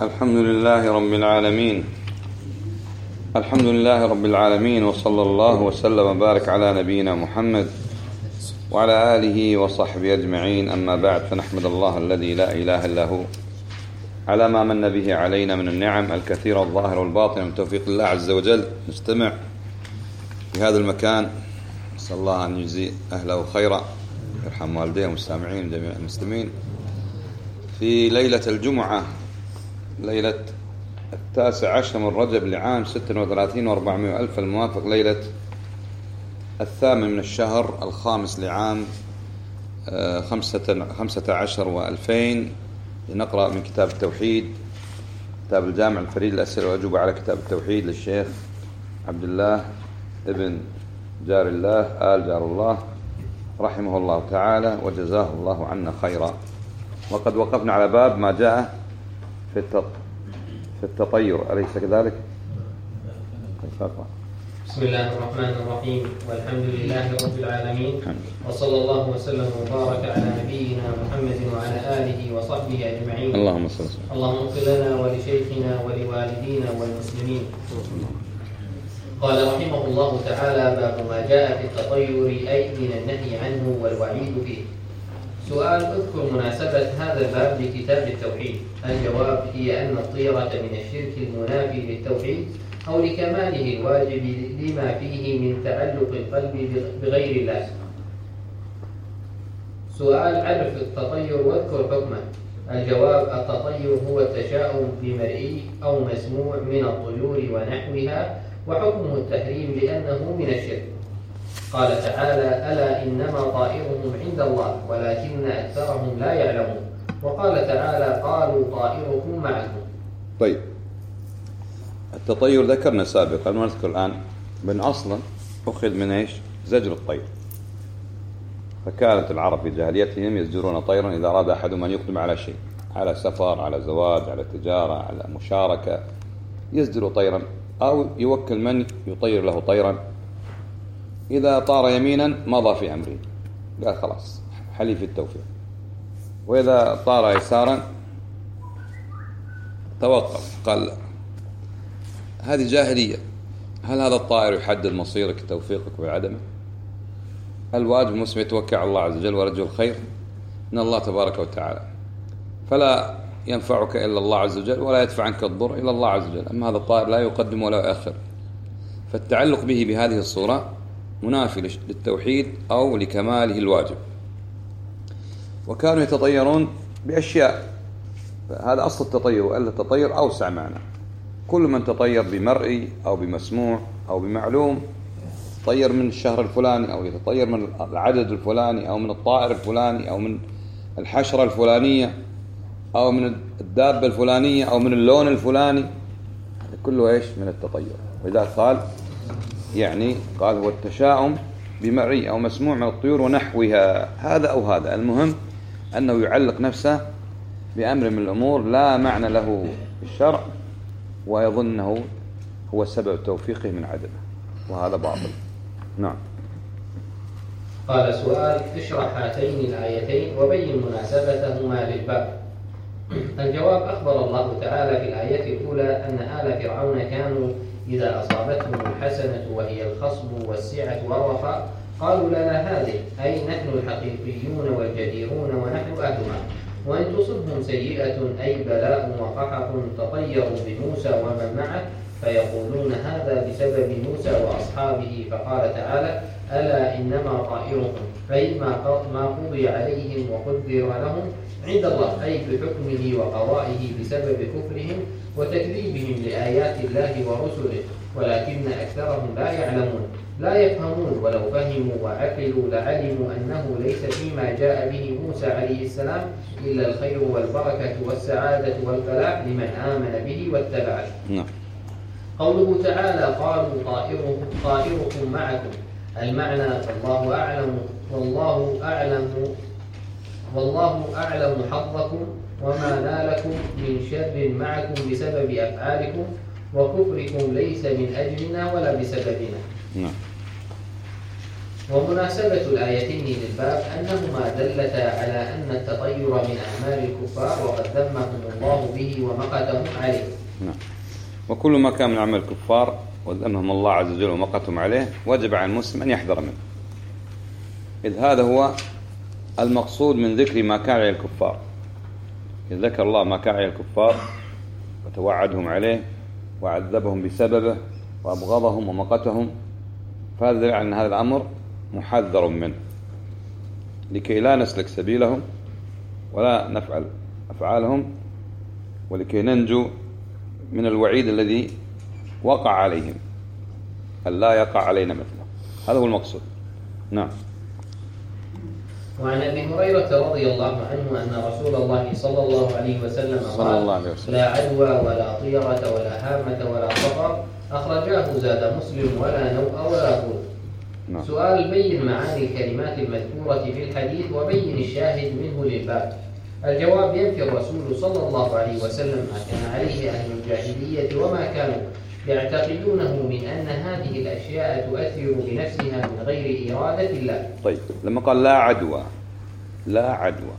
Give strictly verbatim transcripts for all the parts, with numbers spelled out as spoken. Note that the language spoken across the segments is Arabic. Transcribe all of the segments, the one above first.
الحمد لله رب العالمين الحمد لله رب العالمين وصلى الله وسلم وبارك على نبينا محمد وعلى آله وصحبه أجمعين. أما بعد، فنحمد الله الذي لا إله إلا هو على ما من به علينا من النعم الكثيرة الظاهرة والباطنة من توفيق الله عز وجل. نستمع في هذا المكان، نسأل الله أن يجزي أهله خيرا، يرحم والديه والمستمعين جميع المسلمين، في ليلة الجمعة، ليلة التاسع عشر من رجب لعام ستة وثلاثين وأربعمائة ألف، الموافق ليلة الثامن من الشهر الخامس لعام خمسة, خمسة عشر وألفين. لنقرأ من كتاب التوحيد، كتاب الجامع الفريد الأسئلة والأجوبة على كتاب التوحيد للشيخ عبد الله ابن جار الله آل جار الله رحمه الله تعالى وجزاه الله عنا خيرا. وقد وقفنا على باب ما جاء في في التطير، أليس كذلك؟ بسم الله الرحمن الرحيم، والحمد لله رب العالمين، وصلى الله وسلم وبارك على نبينا محمد وعلى آله وصحبه أجمعين. اللهم صل وسلم. اللهم اغفر لنا ولشيخنا ولوالدينا والمسلمين. قال رحمه الله تعالى: باب ما جاء في التطير، أي من النهي عنه والوعيد فيه. سؤال: اذكر مناسبة هذا الباب لكتاب التوحيد. الجواب: هي أن الطيرة من الشرك المنافي للتوحيد أو لكماله الواجب لما فيه من تعلق القلب بغير الله. سؤال: عرف التطير واذكر حكمه. الجواب: التطير هو التشاؤم بمرئي أو مسموع من الطيور ونحوها، وحكمه التحريم لأنه من الشرك. قال تعالى: ألا إنما طائرهم عند الله ولكن أكثرهم لا يعلمون. وقال تعالى: قالوا طائركم معكم. طيب، التطير ذكرنا سابقا ونذكر الآن بأن أصلا أخذ من إيش؟ زجر الطير. فكانت العرب في جاهليتهم يزجرون طيرا إذا أراد أحدهم أن يقدم على شيء، على سفر، على زواج، على تجارة، على مشاركة، يزجر طيرا أو يوكل من يطير له طيرا. إذا طار يمينا مضى في أمره، قال خلاص حليف التوفيق. وإذا طار يسارا توقف، قال هذه جاهلية. هل هذا الطائر يحدد مصيرك توفيقك وعدمه؟ الواجب المسلم يتوكل على الله عز وجل ورجو الخير من الله تبارك وتعالى، فلا ينفعك إلا الله عز وجل ولا يدفع عنك الضر إلا الله عز وجل. أما هذا الطائر لا يقدم ولا يؤخر، فالتعلق به بهذه الصورة منافي للتوحيد أو لكماله الواجب. وكانوا يتطيرون بأشياء، هذا أصل التطير، وألا التطير أوسع معنى. كل من تطير بمرئي أو بمسموع أو بمعلوم، يتطير من الشهر الفلاني أو يتطير من العدد الفلاني أو من الطائر الفلاني أو من الحشرة الفلانية أو من الدابة الفلانية أو من اللون الفلاني، كله إيش؟ من التطير. وإذا قال يعني قال هو التشاؤم بمرئي أو مسموع من الطيور ونحوها، هذا أو هذا. المهم أنه يعلق نفسه بأمر من الأمور لا معنى له في الشرع، ويظنه هو سبب توفيقه من عدمه، وهذا باطل. نعم. قال: سؤال: اشرح هاتين الآيتين وبين مناسبتهما للباب. الجواب: أخبر الله تعالى في الآية الأولى أن آل فرعون كانوا إذا أصابتهم الحسنة وهي الخصب والسعة والرخاء قالوا لنا هذه، أي نحن الحقيقيون والجديرون ونحن أهلها. وإن تصبهم سيئة أي بلاء وقحط تطيروا بموسى ومن معه فيقولون هذا بسبب موسى وأصحابه. فقال تعالى: ألا إنما طائرهم، أي ما قضي عليهم وقدر لهم عند الله، أي بحكمه وقضائه بسبب كفرهم وتكذيبهم لآيات الله ورسله، ولكن أكثرهم لا يعلمون لا يفهمون. ولو فهموا وعقلوا لعلموا أنه ليس فيما جاء به موسى عليه السلام إلا الخير والبركة والسعادة والفلاح لمن آمن به واتبعه. نعم. قوله تعالى: قالوا طائركم طائركم معكم، المعنى والله أعلم والله أعلم والله أعلم حظكم وما نالكم من شر معكم بسبب أفعالكم، وكفركم ليس من أجلنا ولا بسببنا. نعم. ومناسبة الآيتين للباب أنهما دلتا على أن التطير من أعمال الكفار وقد ذمهم الله به ومقتهم عليه. نعم. وكل ما كان من عمل الكفار وذمهم الله عز وجل ومقتهم عليه وجب على المسلم أن يحذر منه، إذ هذا هو المقصود من ذكر ما كان عليه الكفار. إذ ذكر الله ما كان عليه الكفار وتوعدهم عليه وعذبهم بسببه وأبغضهم ومقتهم، فهذا دليل على أن هذا الأمر محذر منه لكي لا نسلك سبيلهم ولا نفعل أفعالهم، ولكي ننجو من الوعيد الذي وقع عليهم أن لا يقع علينا مثله. هذا هو المقصود. نعم. وعن أبي هريرة رضي الله عنه أن رسول الله صلى الله عليه وسلم قال: لا عدوى ولا طيرة ولا هامة ولا صفر، أخرجاه زاد مسلم ولا نوء ولا غول. نعم. سؤال: بين معاني الكلمات المذكورة في الحديث وبين الشاهد منه للباب. الجواب: ينفي الرسول صلى الله عليه وسلم ما كان عليه أهل الجاهلية وما كانوا يعتقدونه من أن هذه الأشياء تؤثر بنفسها من غير إرادة الله. طيب، لما قال لا عدوى، لا عدوى،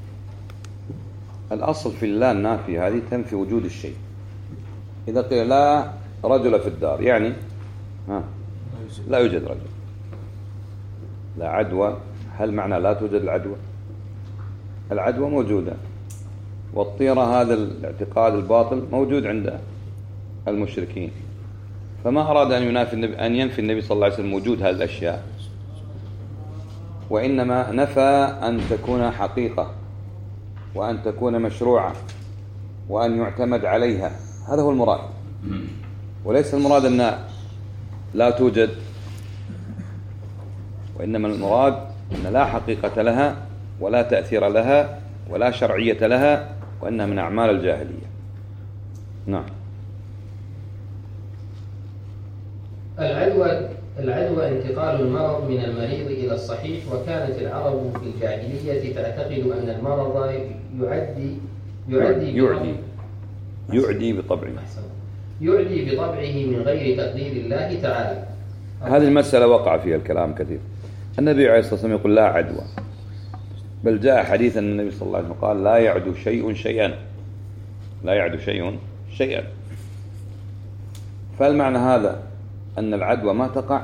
الأصل في اللا النافي هذه تنفي وجود الشيء. إذا قيل لا رجل في الدار يعني ها لا يوجد رجل. لا عدوى، هل معنى لا توجد العدوى؟ العدوى موجودة، والطيرة هذا الاعتقاد الباطل موجود عند المشركين، فما أراد أن ينافي النبي أن ينفي النبي صلى الله عليه وسلم وجود هذه الأشياء، وإنما نفى أن تكون حقيقة وأن تكون مشروعة وأن يعتمد عليها. هذا هو المراد، وليس المراد أن لا توجد، وإنما المراد أن لا حقيقة لها ولا تأثير لها ولا شرعية لها، وأنها من أعمال الجاهلية. نعم. العدوى العدوى انتقال المرض من المريض إلى الصحيح، وكانت العرب في الجاهلية تعتقد أن المرض يعدي يعدي يعدي يعدي بطبعه يعدي بطبعه من غير تقدير الله تعالى. هذه المسألة وقع فيها الكلام كثير. النبي عليه الصلاة والسلام يقول لا عدوى، بل جاء حديث أن النبي صلى الله عليه وسلم قال لا يعدو شيء شيئا، لا يعدو شيء شيئا. فالمعنى هذا أن العدوى ما تقع؟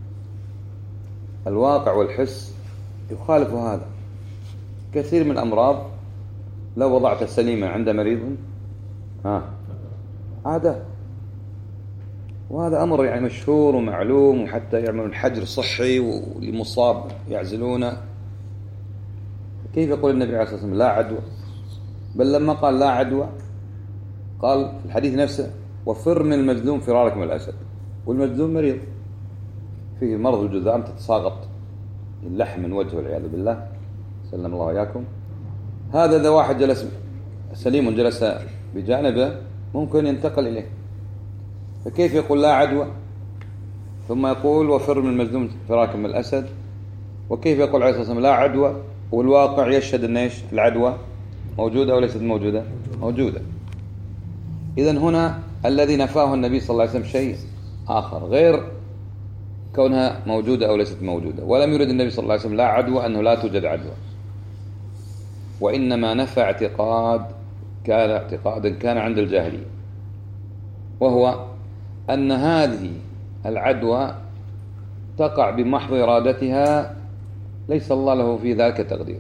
الواقع والحس يخالف هذا. كثير من الأمراض لو وضعت سليما عند مريض ها عادة، وهذا أمر يعني مشهور ومعلوم، وحتى يعملون حجر صحي والمصاب يعزلونه. كيف يقول النبي عليه الصلاة والسلام لا عدوى؟ بل لما قال لا عدوى قال في الحديث نفسه وفر من المجذوم فرارك من الأسد. والمجذوم مريض فيه مرض الجذام، تتساقط اللحم من وجهه والعياذ بالله، سلم الله وإياكم. هذا إذا واحد جلس سليم جلس بجانبه ممكن ينتقل إليه، فكيف يقول لا عدوى ثم يقول وفر من المجذوم فرارك من الأسد؟ وكيف يقول عليه الصلاة والسلام لا عدوى والواقع يشهد أن إيش العدوى موجودة أو ليست موجودة؟ موجودة. إذن هنا الذي نفاه النبي صلى الله عليه وسلم شيء آخر غير كونها موجودة أو ليست موجودة، ولم يرد النبي صلى الله عليه وسلم لا عدوى أنه لا توجد عدوى، وإنما نفى اعتقاد كان اعتقادا كان عند الجاهلية، وهو أن هذه العدوى تقع بمحض إرادتها، ليس الله له في ذلك تقدير،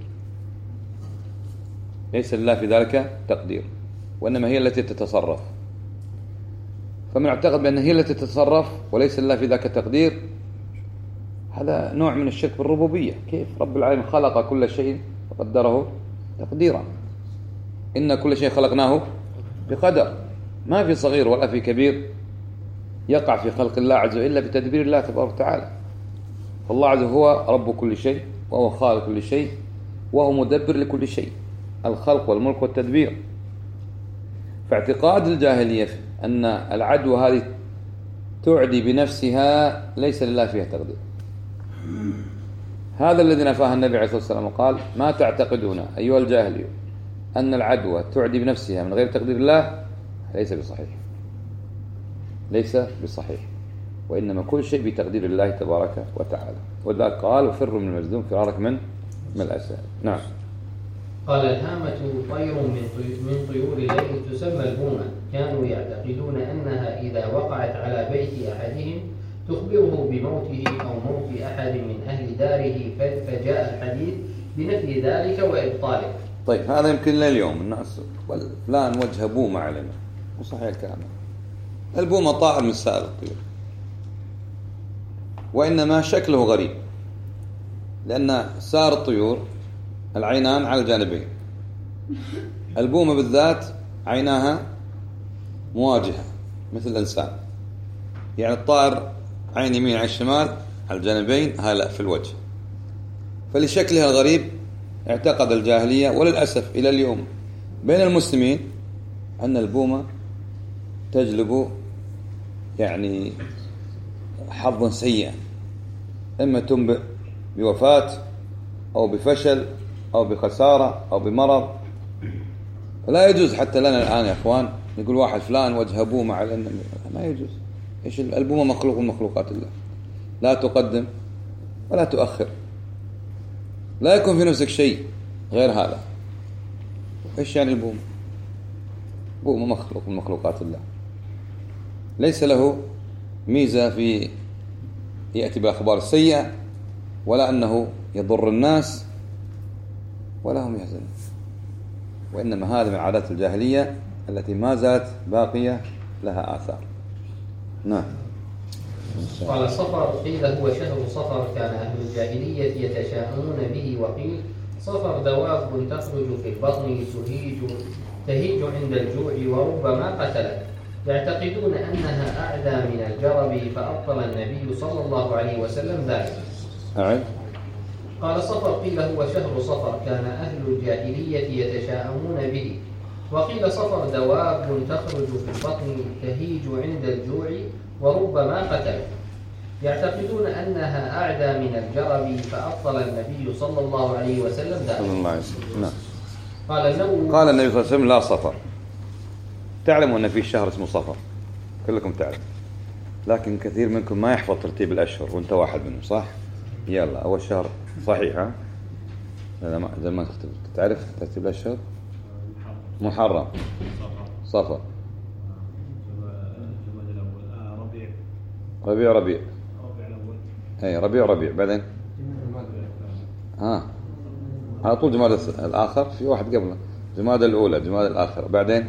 ليس لله في ذلك تقدير، وإنما هي التي تتصرف. فمن اعتقد بأن هي التي تتصرف وليس لله في ذاك تقدير، هذا نوع من الشرك بالربوبية. كيف رب العالمين خلق كل شيء وقدره تقديرا؟ إن كل شيء خلقناه بقدر، ما في صغير ولا في كبير يقع في خلق الله عز وجل إلا بتدبير الله تبارك وتعالى. فالله عز وجل هو رب كل شيء، وهو خالق كل شيء، وهو مدبر لكل شيء، الخلق والملك والتدبير. فاعتقاد الجاهلية أن العدوى هذه تعدي بنفسها ليس لله فيها تقدير، هذا الذي نفاه النبي عليه الصلاة والسلام وقال ما تعتقدون أيها الجاهليون أن العدوى تعدي بنفسها من غير تقدير الله، ليس بصحيح، ليس بصحيح. وإنما كل شيء بتقدير الله تبارك وتعالى. وذلك قال وفر من المجذوم فرارك من من الأسد. نعم. قال الهامة طير من طيور الليل تسمى البومة، كانوا يعتقدون أنها إذا وقعت على بيت أحدهم تخبره بموته أو موت أحد من أهل داره، فجاء الحديث بنفي ذلك وإبطاله. طيب هذا يمكن لليوم الناس فلان وجه بومة علينا، وصحيح الكلام. البومة طائر من سائر الطيور، وإنما شكله غريب، لأن سائر الطيور العينان على الجانبين، البومة بالذات عيناها مواجهة مثل الإنسان، يعني الطائر عين يمين عين شمال على الجانبين، هلا في الوجه. فلشكلها الغريب اعتقد الجاهلية وللأسف إلى اليوم بين المسلمين أن البومة تجلب يعني حظا سيئا، إما تنبئ بوفاة أو بفشل أو بخسارة أو بمرض. فلا يجوز حتى لنا الآن يا أخوان نقول واحد فلان وجه بومة على أن ما يجوز. إيش البومة؟ مخلوق من مخلوقات الله، لا تقدم ولا تؤخر، لا يكون في نفسك شيء غير هذا. إيش يعني البومة؟ بومة مخلوق من مخلوقات الله، ليس له ميزة في يأتي بالأخبار السيئة، ولا أنه يضر الناس ولا هم يحزنون، وإنما هذا من عادات الجاهلية التي ما زالت باقية لها آثار. نعم. قال صفر قيل هو شهر صفر، كان أهل الجاهلية يتشاءمون به، وقيل صفر دواب تخرج في البطن تهيج تهيج عند الجوع وربما قتلت، يعتقدون أنها أعدى من الجرب، فأبطل النبي صلى الله عليه وسلم ذلك. أعد. قال صفر قيل هو شهر صفر، كان أهل الجاهلية يتشاءمون به، وقيل صفر دواب تخرج في البطن تهيج عند الجوع وربما قتلت، يعتقدون أنها أعدى من الجرب، فأبطل النبي صلى الله عليه وسلم ذلك. صلى الله عليه وسلم. نعم. قال النووي قال النبي صلى الله عليه وسلم لا صفر. تعلموا أن في شهر اسمه صفر، كلكم تعلم، لكن كثير منكم ما يحفظ ترتيب الأشهر، وانت واحد منهم صح؟ يلا أول شهر صحيح ها؟ لا ما إذا ما تختلف. تعرف ترتيب الأشهر؟ محرم، صفر، ربيع ربيع اي ربيع ربيع بعدين ها على طول جماد الآخر، في واحد قبله جماد الأولى جماد الآخر، بعدين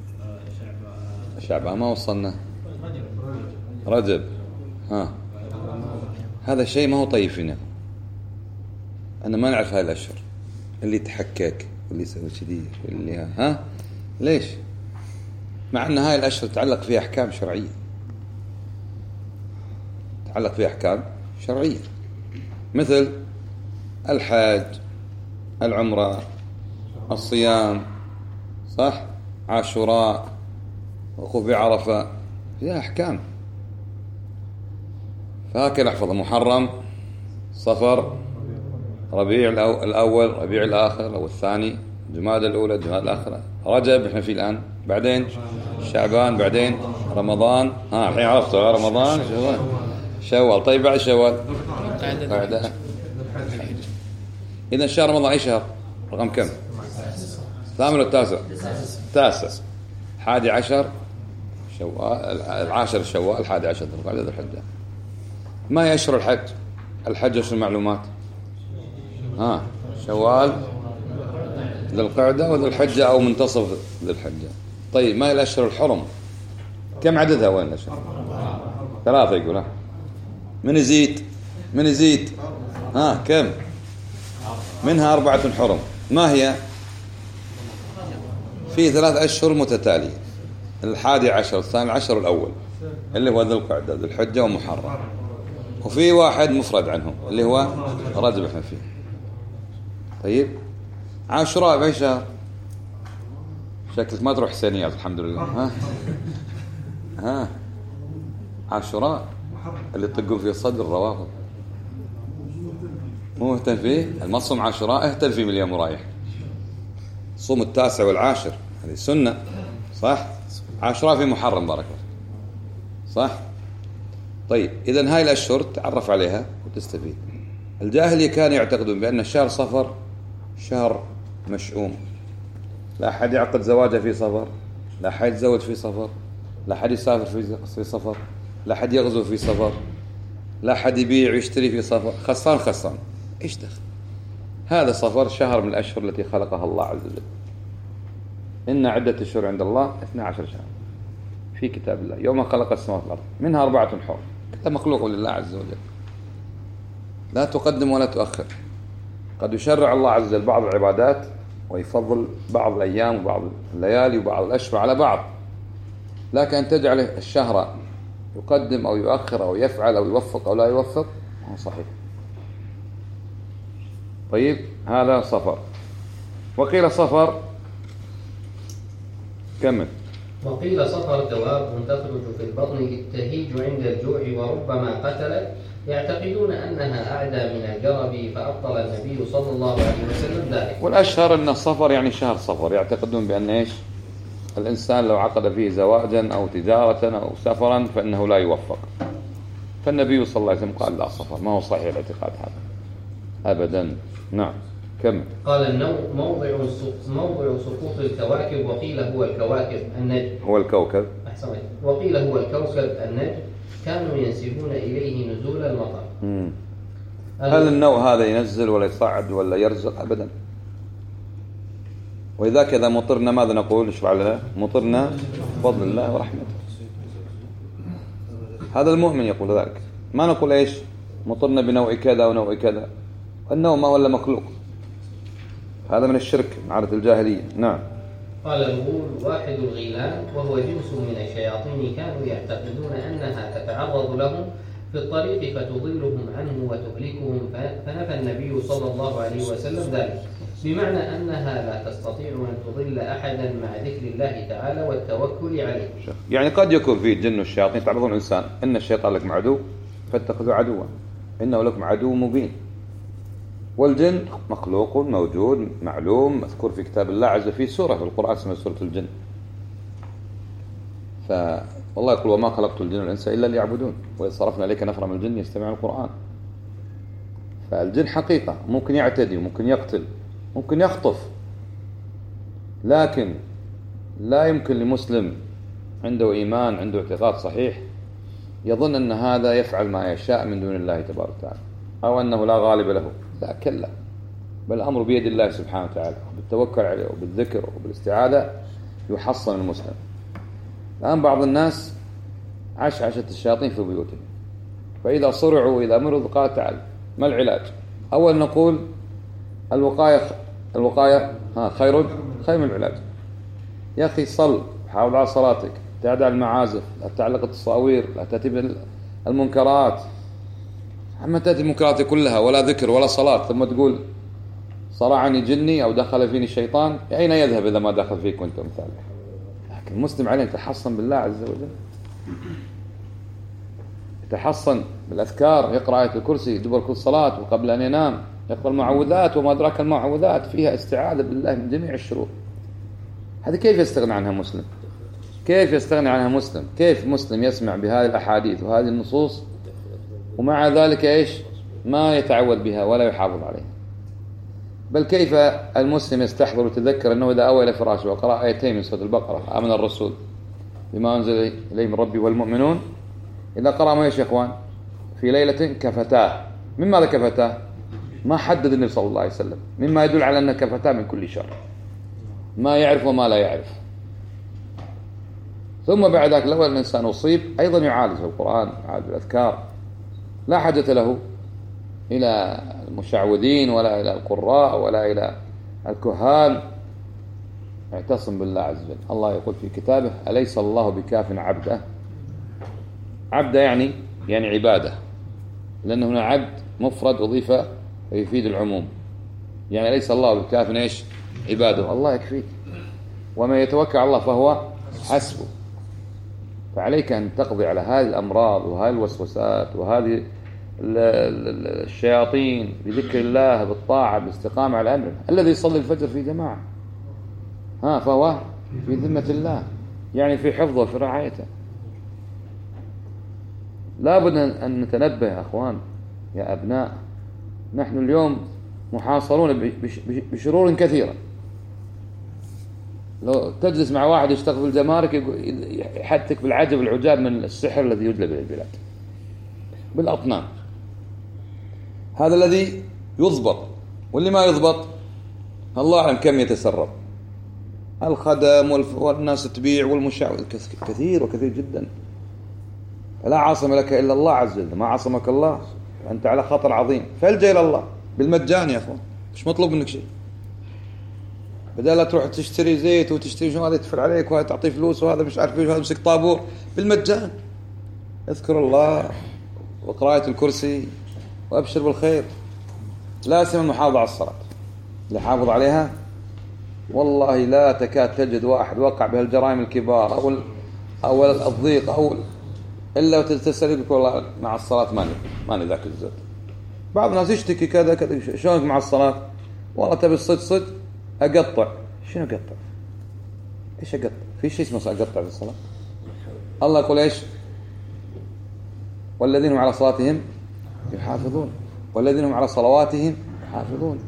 شعبان، ما وصلنا رجب. ها هذا الشيء ما هو طيب فينا، أنا ما نعرف هاي الأشهر، اللي يتحكك واللي يسوي كذي واللي ها ليش؟ مع أن هاي الأشهر تعلق فيها أحكام شرعية، تعلق فيها أحكام شرعية مثل الحج، العمرة، الصيام، صح؟ عاشوراء، وقوف بعرفة، فيها أحكام. فهكذا احفظ: محرم، صفر، ربيع الأول، ربيع الآخر أو الثاني، جماد الأولى، جماد الآخرة، رجب احنا فيه الآن، بعدين شعبان، بعدين رمضان. ها الحين عرفتوا رمضان، شوال، شوال. طيب بعد شوال بعد إذا شهر رمضان أي شهر؟ رقم كم؟ الثامن ولا التاسع؟ التاسع. حادي عشر شوال، العاشر شوال، الحادي عشر ذو القعدة ذو الحجة. ما يشهر الحج؟ الحج شو المعلومات؟ ها شوال، ذو القعدة وذو الحجة أو منتصف ذو الحجة. طيب ما هي الأشهر الحرم؟ كم عددها؟ وين الأشهر؟ ثلاثة يقول. ها من يزيد من يزيد ها كم؟ منها أربعة حرم. ما هي؟ في ثلاث أشهر متتالية: الحادي عشر، الثاني عشر، الأول اللي هو ذو القعدة، ذو الحجة ومحرم، وفي واحد مفرد عنهم اللي هو رجب احنا فيه. طيب عاشوراء بأي شهر؟ شكلك ما تروح حسينيات الحمد لله. ها ها عاشوراء اللي تطقون فيه الصدر الروافض، مو مهتم فيه. المصوم عاشوراء اهتم فيه من اليوم ورايح. صوم التاسع والعاشر هذه سنة، صح؟ عاشوراء في محرم بارك الله، صح؟ طيب إذن هاي الأشهر تعرف عليها وتستفيد. الجاهلية كانوا يعتقدون بأن شهر صفر شهر مشؤوم، لا أحد يعقد زواجه في صفر، لا أحد يتزوج في صفر، لا أحد يسافر في صفر، لا أحد يغزو في صفر، لا أحد يبيع ويشتري في صفر، خسران خسران. إيش دخل؟ هذا صفر شهر من الأشهر التي خلقها الله عز وجل. إن عدة الشهور عند الله اثنا عشر شهر في كتاب الله يوم خلق السماوات والأرض منها أربعة حرم، كلها مخلوق لله عز وجل، لا تقدم ولا تؤخر. قد يشرع الله عز وجل بعض العبادات ويفضل بعض الأيام وبعض الليالي وبعض الأشهر على بعض، لكن أن تجعل الشهر يقدم أو يؤخر أو يفعل أو يوفق أو لا يوفق هو صحيح. طيب هذا صفر. وقيل صفر كمل. وقيل صفر دواب تخرج في البطن تهيج عند الجوع وربما قتلت، يعتقدون أنها أعدى من الجرب، فأبطل النبي صلى الله عليه وسلم ذلك. والأشهر أن الصفر يعني شهر صفر، يعتقدون بأن إيش الإنسان لو عقد فيه زواجا أو تجارة أو سفرا فإنه لا يوفق، فالنبي صلى الله عليه وسلم قال لا صفر، ما هو صحيح الاعتقاد هذا أبدا. نعم كمل. قال النوم موضع موضع سقوط الكواكب، وقيل هو الكواكب النجم هو الكوكب أحسن، وقيل هو الكوكب النجم، كانوا ينسبون إليه نزول المطر. مم. هل النوء هذا ينزل ولا يصعد ولا يرزق؟ أبدا. وإذا كذا مطرنا ماذا نقول؟ اشرع لنا. مطرنا بفضل الله ورحمته. هذا المؤمن يقول ذلك، ما نقول إيش مطرنا بنوع كذا ونوع كذا. النوء ما ولا مخلوق، هذا من الشرك من عادة الجاهلية. نعم. قال الغول واحد الغيلان، وهو جنس من الشياطين كانوا يعتقدون أنها تتعرض لهم في الطريق فتضلهم عنه وتهلكهم، فنفى النبي صلى الله عليه وسلم ذلك، بمعنى أنها لا تستطيع أن تضل أحدا مع ذكر الله تعالى والتوكل عليه. يعني قد يكون في جن والشياطين تعرضون الإنسان، إن الشيطان لكم عدو فاتخذوا عدوا إنه لكم عدو مبين. والجن مخلوق موجود معلوم مذكور في كتاب الله عز وجل، في سورة في القرآن اسمها سورة الجن. فالله يقول وما خلقت الجن والإنس إلا ليعبدون، وإذ صرفنا إليك نفرا من الجن يستمعون القرآن. فالجن حقيقة ممكن يعتدي وممكن يقتل ممكن يخطف، لكن لا يمكن لمسلم عنده إيمان عنده اعتقاد صحيح يظن أن هذا يفعل ما يشاء من دون الله تبارك وتعالى، أو أنه لا غالب له. لا كلا، بل الأمر بيد الله سبحانه وتعالى، بالتوكل عليه وبالذكر وبالاستعاذة يحصن المسلم. الآن بعض الناس عشعشة الشياطين في بيوتهم، فإذا صرعوا وإذا مرضوا قال تعالى ما العلاج؟ أول نقول الوقاية الوقاية ها خير خير من العلاج. يا أخي صل، حافظ على صلاتك، ابتعد عن المعازف، لا تعلق التصاوير، لا تأتي بالمنكرات. أما تأتي المنكرات كلها ولا ذكر ولا صلاة ثم تقول صرعني جني أو دخل فيني الشيطان، أين يذهب إذا ما دخل فيك وأنت مثالك؟ لكن المسلم عليه يتحصن بالله عز وجل، يتحصن بالأذكار، يقرأ آية الكرسي دبر كل صلاة وقبل أن ينام، يقرأ المعوذات وما أدراك المعوذات، فيها استعاذة بالله من جميع الشرور. هذا كيف يستغني عنها مسلم؟ كيف يستغني عنها مسلم؟ كيف مسلم يسمع بهذه الأحاديث وهذه النصوص ومع ذلك إيش ما يتعود بها ولا يحافظ عليها؟ بل كيف المسلم يستحضر ويتذكر أنه إذا أوى إلى فراشه وقرأ آيتين من سورة البقرة آمن الرسول بما أنزل إليه من ربي والمؤمنون، إذا قرأ ما يا إخوان في ليلة كفتاه. من ماذا كفتاه؟ ما حدد النبي صلى الله عليه وسلم، مما يدل على أن كفتاه من كل شر، ما يعرف وما لا يعرف. ثم بعد ذلك لو الإنسان أصيب أيضا يعالج القرآن، يعالج الأذكار، لا حاجة له إلى المشعوذين ولا إلى القراء ولا إلى الكهان. اعتصم بالله عز وجل. الله يقول في كتابه أليس الله بكاف عبده؟ عبده يعني يعني عبادة، لأن هنا عبد مفرد أضيف يفيد العموم، يعني أليس الله بكاف إيش عباده؟ الله يكفيك، وما يتوكل على الله فهو حسبه. فعليك أن تقضي على هذه الأمراض وهذه الوسوسات وهذه الشياطين بذكر الله بالطاعة بالاستقامة على أمره. الذي يصلي الفجر في جماعة ها فهو في ذمة الله، يعني في حفظه في رعايته. لابد أن نتنبه يا أخوان يا أبناء، نحن اليوم محاصرون بشرور كثيرة. لو تجلس مع واحد يشتغل في الجمارك يحدثك بالعجب العجاب من السحر الذي يجلى به البلاد بالأطنان. هذا الذي يضبط، واللي ما يضبط الله أعلم كم يتسرب. الخدم والناس تبيع والمشاع كثير وكثير جدا. لا عاصم لك إلا الله عز وجل، ما عاصمك الله أنت على خطر عظيم. فالجأ إلى الله بالمجان يا أخوان، مش مطلوب منك شيء. بدل لا تروح تشتري زيت وتشتري شو هذا يدفع عليك وهذا تعطيه فلوس وهذا مش عارف ايش وهذا مسك طابور، بالمجان اذكر الله وقراءة الكرسي وابشر بالخير. لا سمى المحافظة على الصلاة، اللي حافظ عليها والله لا تكاد تجد واحد وقع بهالجرائم الكبار او او الضيق او الا وتستسأل لك والله مع الصلاة ماني ماني ذاك الزود. بعض الناس يشتكي كذا كذا شلونك مع الصلاة؟ والله تبي الصدق صدق أقطع. شنو أقطع؟ إيش أقطع؟ في شيء اسمه أقطع في الصلاة؟ الله يقول إيش؟ والذين هم على صلاتهم يحافظون والذين هم على صلواتهم يحافظون.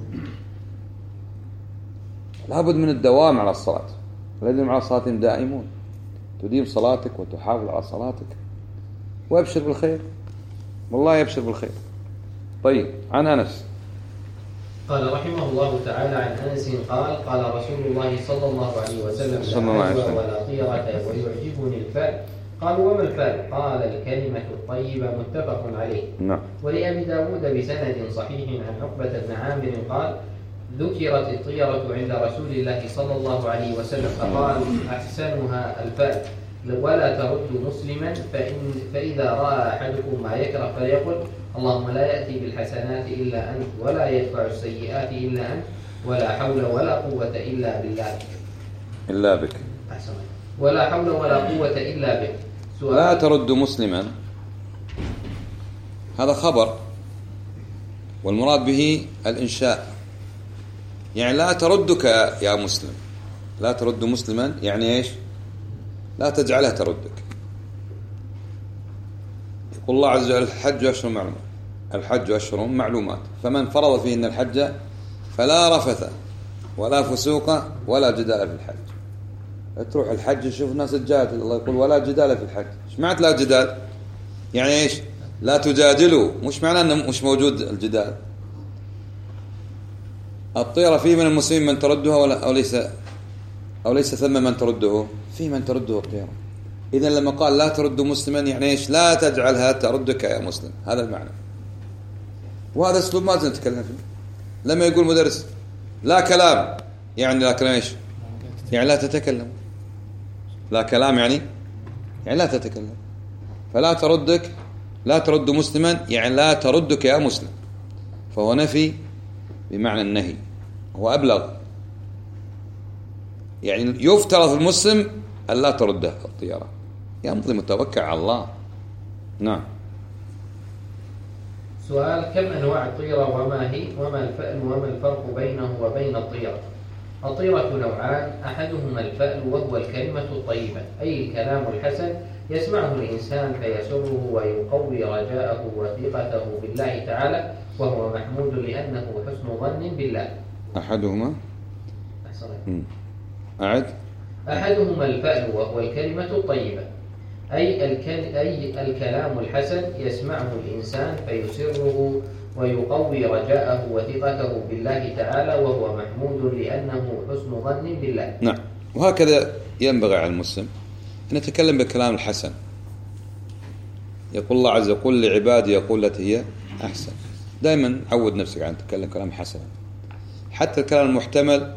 لابد من الدوام على الصلاة. الذين هم على صلاتهم دائمون. تديم صلاتك وتحافظ على صلاتك وابشر بالخير، والله يبشر بالخير. طيب عن أنس قال رحمه الله تعالى عن أنس قال قال رسول الله صلى الله عليه وسلم لا عدوى ولا طيرة ويعجبني الفأل. قالوا وما الفأل؟ قال الكلمة الطيبة. متفق عليه. نعم. ولأبي داود بسند صحيح عن عقبة بن عامر قال ذكرت الطيرة عند رسول الله صلى الله عليه وسلم فقال أحسنها الفأل ولا ترد مسلما فإن فإذا رأى أحدكم ما يكره فليقل اللهم لا يأتي بالحسنات إلا أنت ولا يدفع السيئات إلا أنت ولا حول ولا قوة إلا بالله إلا بك. أحسن. ولا حول ولا قوة إلا بك. لا ترد مسلما هذا خبر، والمراد به الإنشاء، يعني لا تردك يا مسلم. لا ترد مسلما يعني إيش؟ لا تجعلها تردك. يقول الله عز وجل الحج أشهر معلومات، الحج أشهر معلومات فمن فرض فيهن الحج فلا رفث ولا فسوق ولا جدال في الحج. تروح الحج تشوف الناس تجادل، الله يقول ولا جدال في الحج. ايش معنى لا جدال؟ يعني ايش؟ لا تجادلوا، مش معناه انه مش موجود الجدال. الطيرة في من المسلمين من تردها ولا أو ليس أو ليس ثم من ترده؟ في من ترده الطيرة. إذن لما قال لا ترد مسلما يعني إيش؟ لا تجعلها تردك يا مسلم، هذا المعنى. وهذا أسلوب ما نتكلم فيه. لما يقول مدرس لا كلام يعني لا كلام إيش؟ يعني لا تتكلم. لا كلام يعني يعني لا تتكلم. فلا تردك، لا ترد مسلما يعني لا تردك يا مسلم، فهو نفي بمعنى النهي، هو أبلغ. يعني يفترض المسلم أن لا ترده الطيارة، يمضي متوكل على الله. نعم. سؤال كم أنواع الطيرة وما هي وما الفأل وما الفرق بينه وبين الطيرة؟ الطيرة نوعان، أحدهما الفأل وهو الكلمة الطيبة أي الكلام الحسن يسمعه الإنسان فيسره ويقوي رجاءه وثقته بالله تعالى وهو محمود لأنه حسن ظن بالله. أحدهما أعد أحدهما الفأل وهو الكلمة الطيبة أي, الكل... أي الكلام الحسن يسمعه الإنسان فيسره ويقوي رجاءه وثقته بالله تعالى وهو محمود لأنه حسن ظن بالله. نعم. وهكذا ينبغي على المسلم أن يتكلم بالكلام الحسن. يقول الله عز وجل لعبادي يقول التي هي أحسن. دائما عود نفسك عن تتكلم كلام حسن، حتى الكلام المحتمل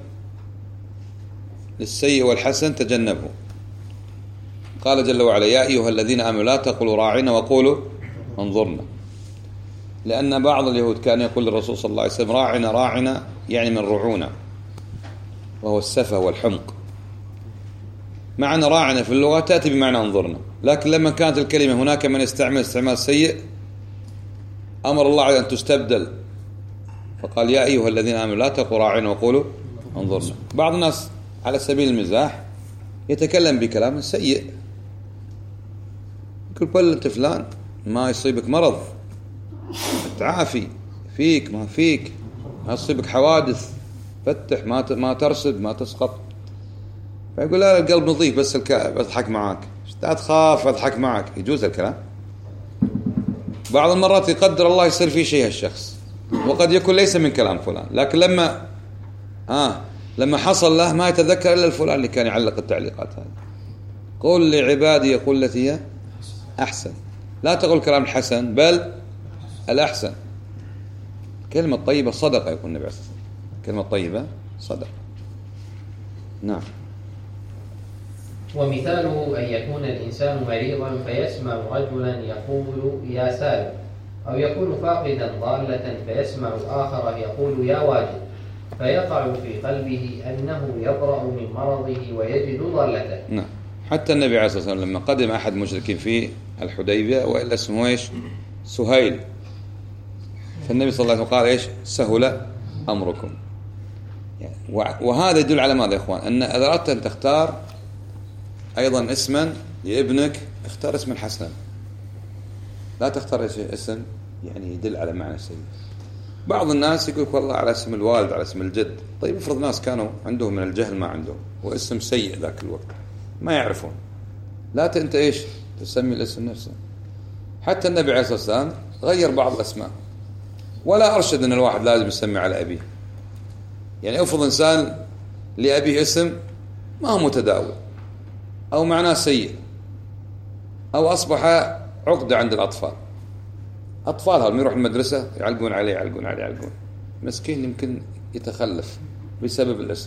للسيء والحسن تجنبه. قال جل وعلا يا أيها الذين آمنوا لا تقولوا راعنا وقولوا انظرنا، لأن بعض اليهود كان يقول للرسول صلى الله عليه وسلم راعنا راعنا يعني من رعونا، وهو السفه والحمق. معنى راعنا في اللغة تأتي بمعنى انظرنا، لكن لما كانت الكلمة هناك من يستعمل استعمال سيء أمر الله أن تستبدل، فقال يا أيها الذين آمنوا لا تقولوا راعنا وقولوا انظرنا. بعض الناس على سبيل المزاح يتكلم بكلام سيء، يقول بل أنت فلان ما يصيبك مرض، تعافي فيك ما فيك، ما تصيبك حوادث، فتح ما ما ترسب ما تسقط. فيقول لا القلب نظيف بس الكلام اضحك معاك، لا تخاف اضحك معك. يجوز الكلام؟ بعض المرات يقدر الله يصير فيه شيء هالشخص، وقد يكون ليس من كلام فلان، لكن لما آه لما حصل له ما يتذكر إلا الفلان اللي كان يعلق التعليقات هذه. قل لعبادي يقول التي هي أحسن، لا تقول كلام الحسن بل الأحسن. كلمة طيبة صدقة يقول النبي عليه الصلاة والسلام، كلمة طيبة صدقة. نعم. ومثاله أن يكون الإنسان مريضا فيسمع رجلا يقول يا سالم، أو يكون فاقدا ضالة فيسمع آخر يقول يا واجد، فيقع في قلبه أنه يبرأ من مرضه ويجد ضالته. نعم. حتى النبي عليه الصلاة والسلام لما قدم أحد مشركين في الحديبية وإلا اسمه إيش سهيل، فالنبي صلى الله عليه وسلم قال إيش سهل أمركم. وهذا يدل على ماذا يا إخوان؟ أن إذا أردت أن تختار أيضا اسما لابنك اختار اسما حسنا، لا تختار اسم يعني يدل على معنى سيء. بعض الناس يقول والله على اسم الوالد على اسم الجد. طيب افرض ناس كانوا عندهم من الجهل ما عندهم واسم سيء ذاك الوقت ما يعرفون، لا انت ايش تسمي الاسم نفسه. حتى النبي عليه الصلاة والسلام غير بعض الاسماء، ولا ارشد ان الواحد لازم يسمي على ابيه. يعني افرض انسان لابيه اسم ما هو متداول او معناه سيء او اصبح عقدة عند الاطفال. اطفال هم يروح المدرسة يعلقون عليه يعلقون عليه يعلقون، مسكين يمكن يتخلف بسبب الاسم.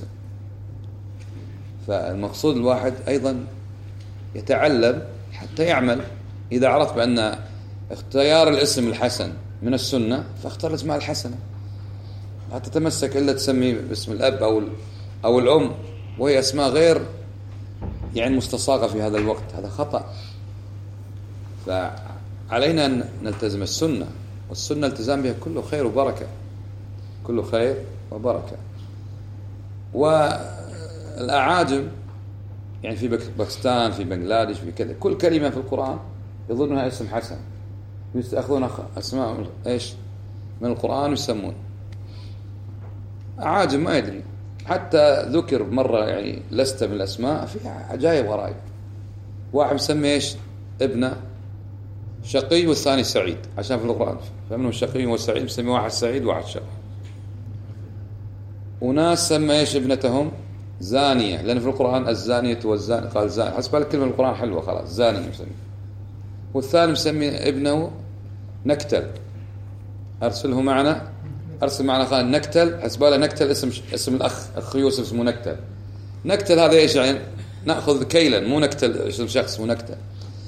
فالمقصود الواحد أيضا يتعلم حتى يعمل. إذا عرفت بأن اختيار الاسم الحسن من السنة فاختار الاسماء الحسنة، لا تتمسك إلا تسمي باسم الأب أو أو الأم وهي أسماء غير يعني مستصاغة في هذا الوقت، هذا خطأ. فعلينا أن نلتزم السنة، والسنة التزام بها كله خير وبركة، كله خير وبركة. والأعاجم يعني في باكستان في بنغلاديش في كذا كل كلمة في القرآن يظنها اسم حسن، يستأخذون أسماء إيش من القرآن ويسمون. أعاجم ما يدري، حتى ذكر مرة يعني لست من الأسماء في عجائب غرائب. واحد مسمي إيش ابنه شقي والثاني سعيد عشان في القرآن فمنهم الشقي والسعيد، مسمي واحد سعيد وواحد شقي. وناس سمى إيش ابنتهم زانية، لأن في القرآن الزانية والزاني قال زاني، حسب الكلمة القرآن حلوة خلاص زانية مسمي. والثاني مسمي ابنه نكتل، أرسله معنا أرسل معنا قال نكتل، حسباله نكتل اسم اسم الأخ أخ يوسف اسمه نكتل. نكتل هذا إيش يعني نأخذ كيلا، مو نكتل اسم شخص اسمه نكتل.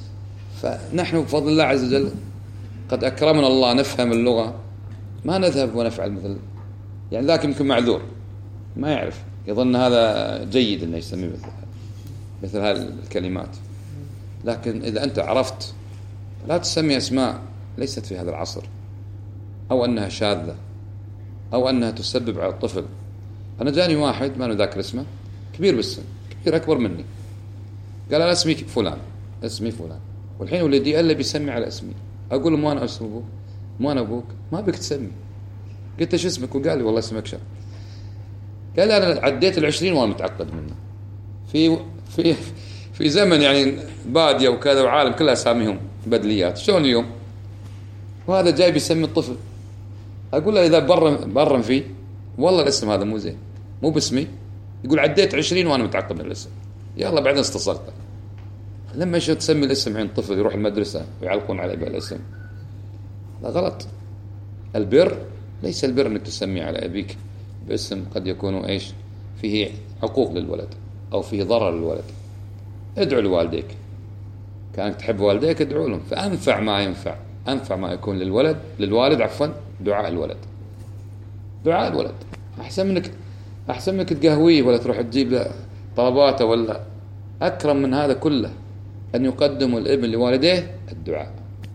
فنحن بفضل الله عز وجل قد أكرمنا الله نفهم اللغة، ما نذهب ونفعل مثل يعني ذاك يمكن معذور ما يعرف يظن هذا جيد أنه يسمي مثل مثل هذه الكلمات. لكن إذا أنت عرفت لا تسمي أسماء ليست في هذا العصر، أو أنها شاذة أو أنها تسبب على الطفل. أنا جاني واحد ما نذاكر اسمه كبير بالسن، كبير أكبر مني، قال أنا اسمي فلان اسمي فلان، والحين ولدي قال لي بيسمي على اسمي. أقول له مو أنا اسم أبوك، مو أنا أبوك، ما بك تسمي. قلت شو اسمك؟ وقال لي والله اسمك شر. قال لي أنا عديت العشرين وأنا متعقد منه. في في في زمن يعني بادية وكذا وعالم كلها أساميهم بدليات، شلون اليوم؟ وهذا جاي بيسمي الطفل. أقول له إذا برم برم فيه والله الاسم هذا مو زين، مو باسمي. يقول عديت عشرين وأنا متعقد من الاسم. يلا بعدين استصغت. لما ايش تسمي الاسم عند طفل يروح المدرسة ويعلقون عليه بالاسم، لا غلط. البر ليس البر انك تسمي على ابيك باسم قد يكون ايش فيه عقوق للولد او فيه ضرر للولد. ادعو لوالديك، كانك تحب والديك ادعو لهم، فانفع ما ينفع انفع ما يكون للولد للوالد عفوا دعاء الولد، دعاء الولد احسن منك احسن منك تقهويه ولا تروح تجيب طلباته. ولا اكرم من هذا كله أن يقدم الابن لوالديه الدعاء.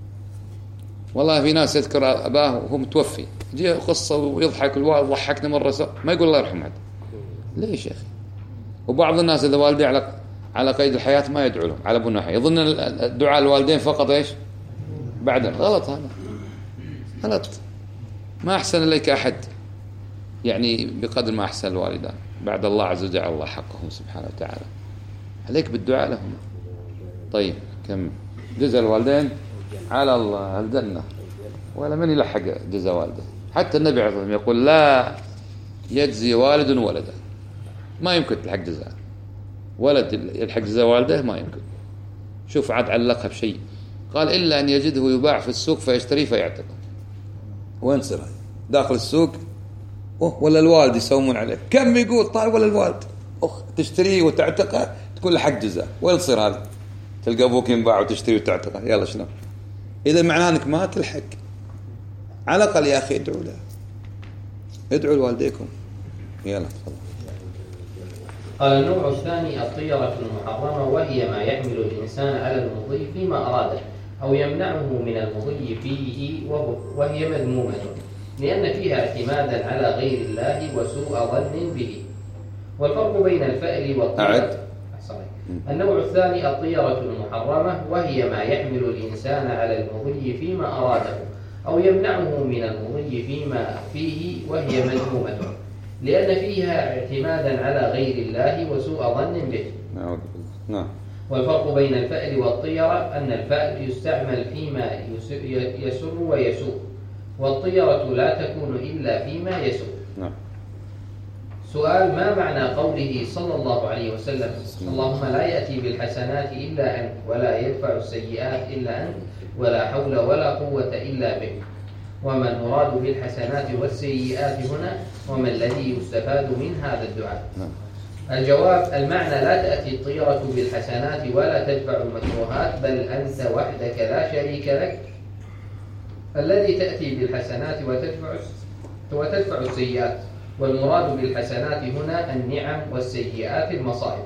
والله في ناس يذكر أباه وهو متوفي يجي قصة ويضحك الوالد ضحكني مرة سا. ما يقول الله يرحمه عاد. ليش يا أخي؟ وبعض الناس إذا والديه على على قيد الحياة ما يدعو له على بناحية، يظن الدعاء الوالدين فقط إيش بعد غلط، هذا غلط. ما أحسن إليك أحد يعني بقدر ما أحسن الوالدان بعد الله عز وجل الله حقهم سبحانه وتعالى، عليك بالدعاء لهم. طيب كم جزء الوالدين على الله الجنة، ولا من يلحق جزء والده؟ حتى النبي عليه الصلاة والسلام يقول لا يجزي والد ولده، ما يمكن تلحق جزء ولد يلحق جزء والده، ما يمكن. شوف عاد علقها بشيء، قال إلا أن يجده يباع في السوق فيشتريه فيعتقه. وين تصير هاي؟ داخل السوق أوه ولا الوالد يسومون عليك، كم يقول طيب ولا الوالد أخ تشتريه وتعتقه تقول له حق جزاء. وين تصير هذا؟ تلقى أبوك ينباع وتشتريه وتعتقه، يلا شنو؟ إذا معناه أنك ما تلحق، على الأقل يا أخي ادعوا له، ادعوا لوالديكم. يلا تفضل. قال النوع الثاني الطيرة المحرمة، وهي ما يحمل الإنسان على المضي فيما أراده أو يمنعه من المضي فيه، وهي مذمومة لأن فيها اعتمادا على غير الله وسوء ظن به. والفرق بين الفأل والطيرة. النوع الثاني الطيرة المحرمة، وهي ما يحمل الإنسان على المضي فيما أراده أو يمنعه من المضي فيما فيه، وهي مذمومة لأن فيها اعتمادا على غير الله وسوء ظن به. نعم. والفرق بين الفأل والطيرة أن الفأل يستعمل فيما يسر ويسوء، والطيرة لا تكون إلا فيما يسوء. نعم. سؤال: ما معنى قوله صلى الله عليه وسلم اللهم لا يأتي بالحسنات إلا أنت ولا يدفع السيئات إلا أنت ولا حول ولا قوة إلا بك؟ وما المراد بالحسنات والسيئات هنا؟ وما الذي يستفاد من هذا الدعاء؟ الجواب: المعنى لا تأتي الطيرة بالحسنات ولا تدفع المكروهات، بل أنت وحدك لا شريك لك الذي تأتي بالحسنات وتدفع وتدفع السيئات. والمراد بالحسنات هنا النعم والسيئات المصائب.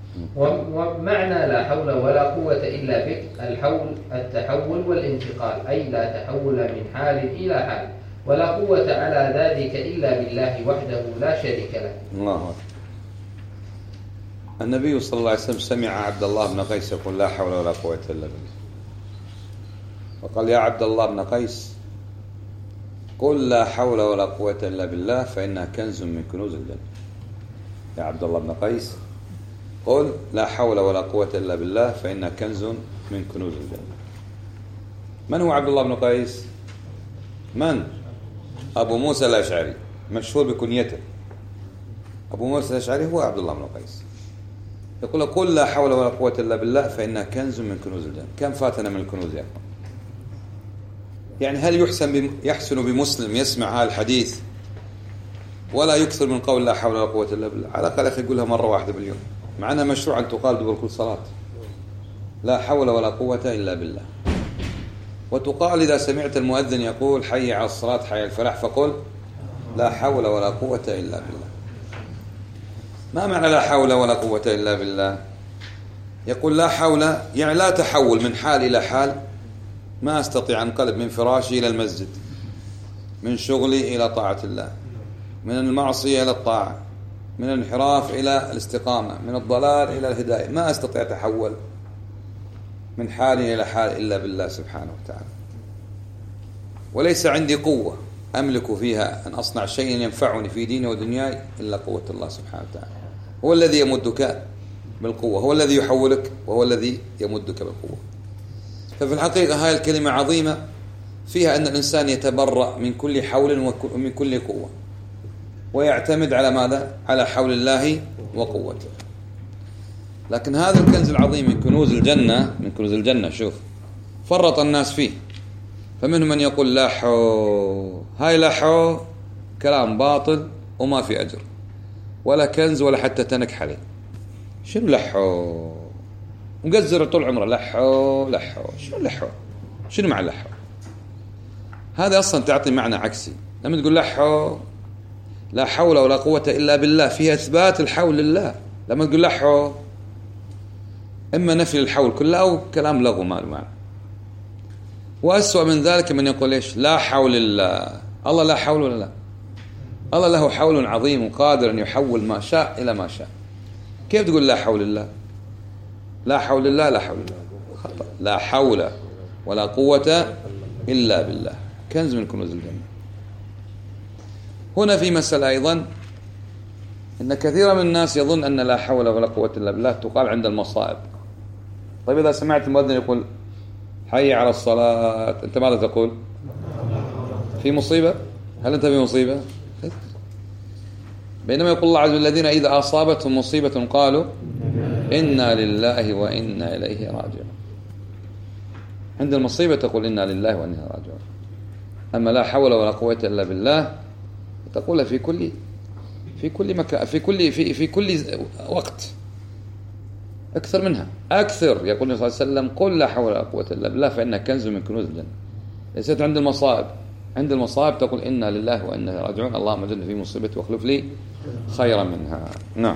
ومعنى لا حول ولا قوة إلا بك الحول التحول والانتقال، أي لا تحول من حال إلى حال، ولا قوة على ذلك إلا بالله وحده لا شريك له. الله أكبر. النبي صلى الله عليه وسلم سمع عبد الله بن قيس يقول لا حول ولا قوة إلا بالله، وقال يا عبد الله بن قيس قل لا حول ولا قوة إلا بالله فإنها كنز من كنوز الجنة. يا عبد الله بن قيس قل لا حول ولا قوة إلا بالله فإنها كنز من كنوز الجنة. من هو عبد الله بن قيس؟ من؟ أبو موسى الأشعري، مشهور بكنيته. أبو موسى الأشعري هو عبد الله بن قيس. يقول قل لا حول ولا قوة إلا بالله فإنها كنز من كنوز الجنة. كم فاتنا من الكنوز يا أخوان؟ يعني هل يحسن يحسن بمسلم يسمع هذا الحديث ولا يكثر من قول لا حول ولا قوة إلا بالله؟ على الأقل أخي يقولها مرة واحدة باليوم، مع أنها مشروع أن تقال دبر كل صلاة. لا حول ولا قوة إلا بالله. وتقال إذا سمعت المؤذن يقول حي على الصلاة حي على الفلاح فقل لا حول ولا قوة إلا بالله. ما معنى لا حول ولا قوة إلا بالله؟ يقول لا حول يعني لا تحول من حال إلى حال، ما أستطيع أن أنقلب من فراشي إلى المسجد، من شغلي إلى طاعة الله، من المعصية إلى الطاعة، من الانحراف إلى الاستقامة، من الضلال إلى الهداية. ما أستطيع أتحول من حال إلى حال إلا بالله سبحانه وتعالى. وليس عندي قوة أملك فيها أن أصنع شيئا ينفعني في ديني ودنياي إلا قوة الله سبحانه وتعالى. هو الذي يمدك بالقوة، هو الذي يحولك، وهو الذي يمدك بالقوة. ففي الحقيقة هاي الكلمة عظيمة فيها أن الإنسان يتبرأ من كل حول ومن كل قوة، ويعتمد على ماذا؟ على حول الله وقوته. لكن هذا الكنز العظيم من كنوز الجنة، من كنوز الجنة، شوف فرط الناس فيه. فمنهم من يقول لا حو، هاي لا حو كلام باطل وما في أجر ولا كنز ولا حتى تنك عليه. شنو لحو؟ مقزر طول عمره لحو لحو. شنو لحو؟ شنو معنى لحو؟ هذا أصلا تعطي معنى عكسي. لما تقول لحو لا حول ولا قوة إلا بالله فيها إثبات الحول لله. لما تقول لحو إما نفي الحول كله أو كلام لغو ما له معنى. وأسوأ من ذلك من يقول إيش؟ لا حول الله. الله لا حول ولا لا؟ الله له حول عظيم وقادر أن يحول ما شاء إلى ما شاء. كيف تقول لا حول الله؟ لا حول الله لا حول الله خطأ. لا حول ولا قوة إلا بالله، كنز من كنوز الجنة. هنا في مسألة أيضا، إن كثيرا من الناس يظن أن لا حول ولا قوة إلا بالله تقال عند المصائب. طيب إذا سمعت المؤذن يقول حي على الصلاة، أنت ماذا تقول؟ في مصيبة؟ هل أنت في مصيبة؟ بينما يقول الله عز وجل الذين إذا أصابتهم مصيبة قالوا إنا لله وإنا إليه راجعون. عند المصيبة تقول إنا لله وإنا إليه راجعون. أما لا حول ولا قوة إلا بالله تقولها في كل في كل مكان، في كل في في كل وقت، أكثر منها أكثر. يقول النبي صلى الله عليه وسلم قل لا حول ولا قوة إلا بالله فإنها كنز من كنوز الجنة. ليست عند المصائب، عند المصائب تقول إنا لله وإنا إليه راجعون، اللهم اجعلني في مصيبتي واخلف لي خيرا منها. نعم.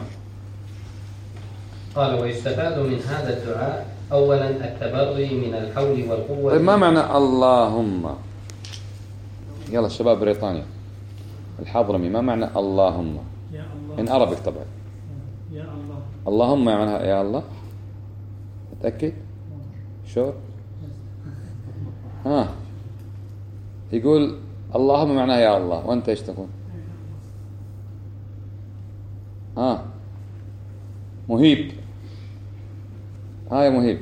قال ويستفاد من هذا الدعاء أولا التبري من الحول والقوة. طيب ما معنى اللهم؟ يلا الشباب بريطانيا الحضرمي، ما معنى اللهم؟ يا الله. إن أربك طبعا. يا الله. اللهم معناها يا الله. متأكد؟ شو؟ ها يقول اللهم معناها يا الله، وأنت إيش تقول؟ ها مهيب، ها يا مهيب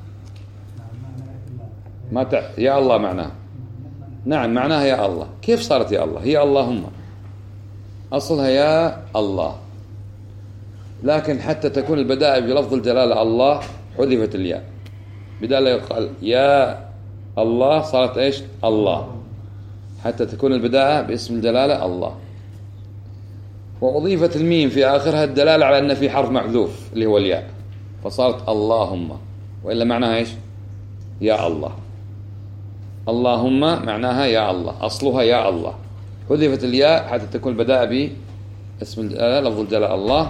ما تع... يا الله معناها. نعم معناها يا الله. كيف صارت يا الله؟ هي اللهم أصلها يا الله، لكن حتى تكون البداءة بلفظ الجلالة الله حذفت الياء، بدال يقال يا الله صارت إيش؟ الله، حتى تكون البداءة باسم الجلالة الله. وأضيفت الميم في آخرها الدلالة على أن في حرف محذوف اللي هو الياء، فصارت اللهم، وإلا معناها إيش؟ يا الله. اللهم معناها يا الله، أصلها يا الله، حذفت الياء حتى تكون البداءة باسم الجلالة لفظ الجلالة الله،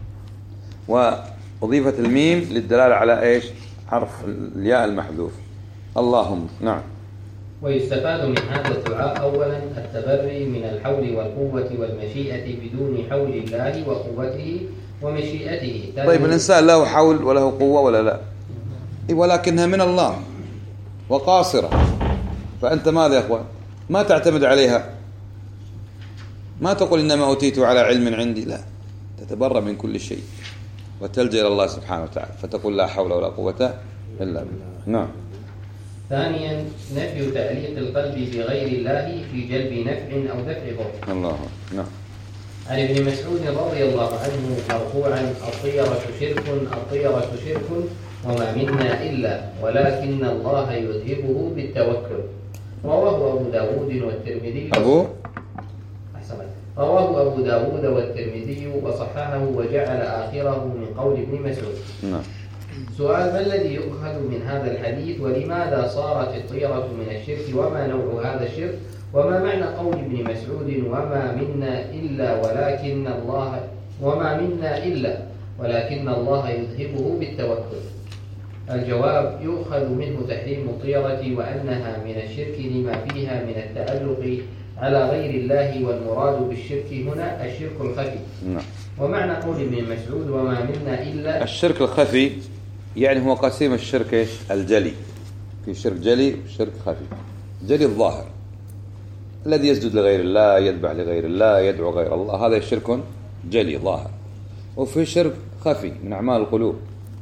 وأضيفت الميم للدلالة على إيش؟ حرف الياء المحذوف اللهم. نعم. ويستفاد من هذا الدعاء أولا التبري من الحول والقوة والمشيئة بدون حول الله وقوته ومشيئته. طيب الإنسان له حول وله قوة ولا لا؟ ولكنها من الله وقاصرة، فأنت ماذا يا أخوان؟ ما تعتمد عليها، ما تقول إنما أوتيت على علم عندي، لا، تتبرى من كل شيء وتلجأ إلى الله سبحانه وتعالى، فتقول لا حول ولا قوة إلا بالله. نعم. ثانيا نفي تعليق القلب بغير الله في جلب نفع أو دفع ضر. الله. نعم. عن ابن مسعود رضي الله عنه مرفوعا الطيرة شرك الطيرة شرك وما منا إلا ولكن الله يذهبه بالتوكل. رواه أبو داود والترمذي. أبو أحسنت. رواه أبو داود والترمذي وصححه وجعل آخره من قول ابن مسعود. نعم. سؤال: ما الذي يؤخذ من هذا الحديث ولماذا صارت الطيرة من الشرك وما نوع هذا الشرك وما معنى قول ابن مسعود وما منا إلا ولكن الله وما منا إلا ولكن الله يذهبه بالتوكل؟ الجواب: يؤخذ منه تحريم الطيرة وأنها من الشرك لما فيها من التعلق على غير الله، والمراد بالشرك هنا الشرك الخفي. نعم. ومعنى قول ابن مسعود وما منا إلا الشرك الخفي يعني هو قسيم الشرك إيش؟ الجلي. في شرك جلي وشرك خفي. جلي الظاهر الذي يسجد لغير الله، يذبح لغير الله، يدعو غير الله، هذا شرك جلي ظاهر. وفي شرك خفي من أعمال القلوب.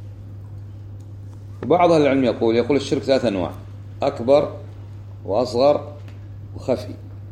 وبعض أهل العلم يقول يقول الشرك ثلاث أنواع: أكبر وأصغر وخفي.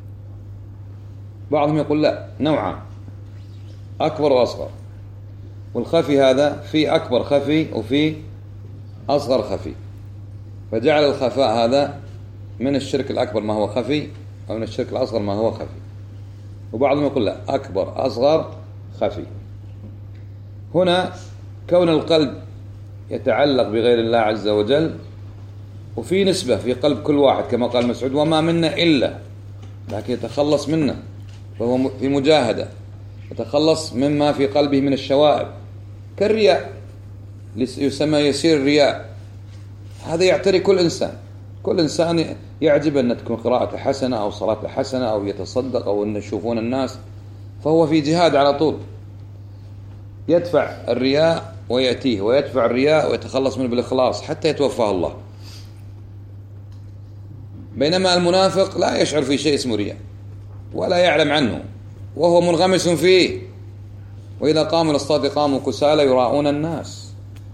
بعضهم يقول لا، نوعان: أكبر وأصغر. والخفي هذا في أكبر خفي وفي أصغر خفي، فجعل الخفاء هذا من الشرك الأكبر ما هو خفي، أو من الشرك الأصغر ما هو خفي. وبعضهم يقول لا، أكبر أصغر خفي. هنا كون القلب يتعلق بغير الله عز وجل، وفي نسبة في قلب كل واحد كما قال مسعود وما منا إلا، لكن يتخلص منه، فهو في مجاهدة يتخلص مما في قلبه من الشوائب كالرياء، يسمى يسير الرياء. هذا يعتري كل إنسان. كل إنسان يعجب أن تكون قراءة حسنة أو صلاة حسنة أو يتصدق أو أن يشوفون الناس، فهو في جهاد على طول، يدفع الرياء ويأتيه، ويدفع الرياء ويتخلص منه بالإخلاص حتى يتوفاه الله. بينما المنافق لا يشعر في شيء اسمه رياء ولا يعلم عنه وهو منغمس فيه، وإذا قاموا إلى الصلاة قاموا كسالى يراءون الناس.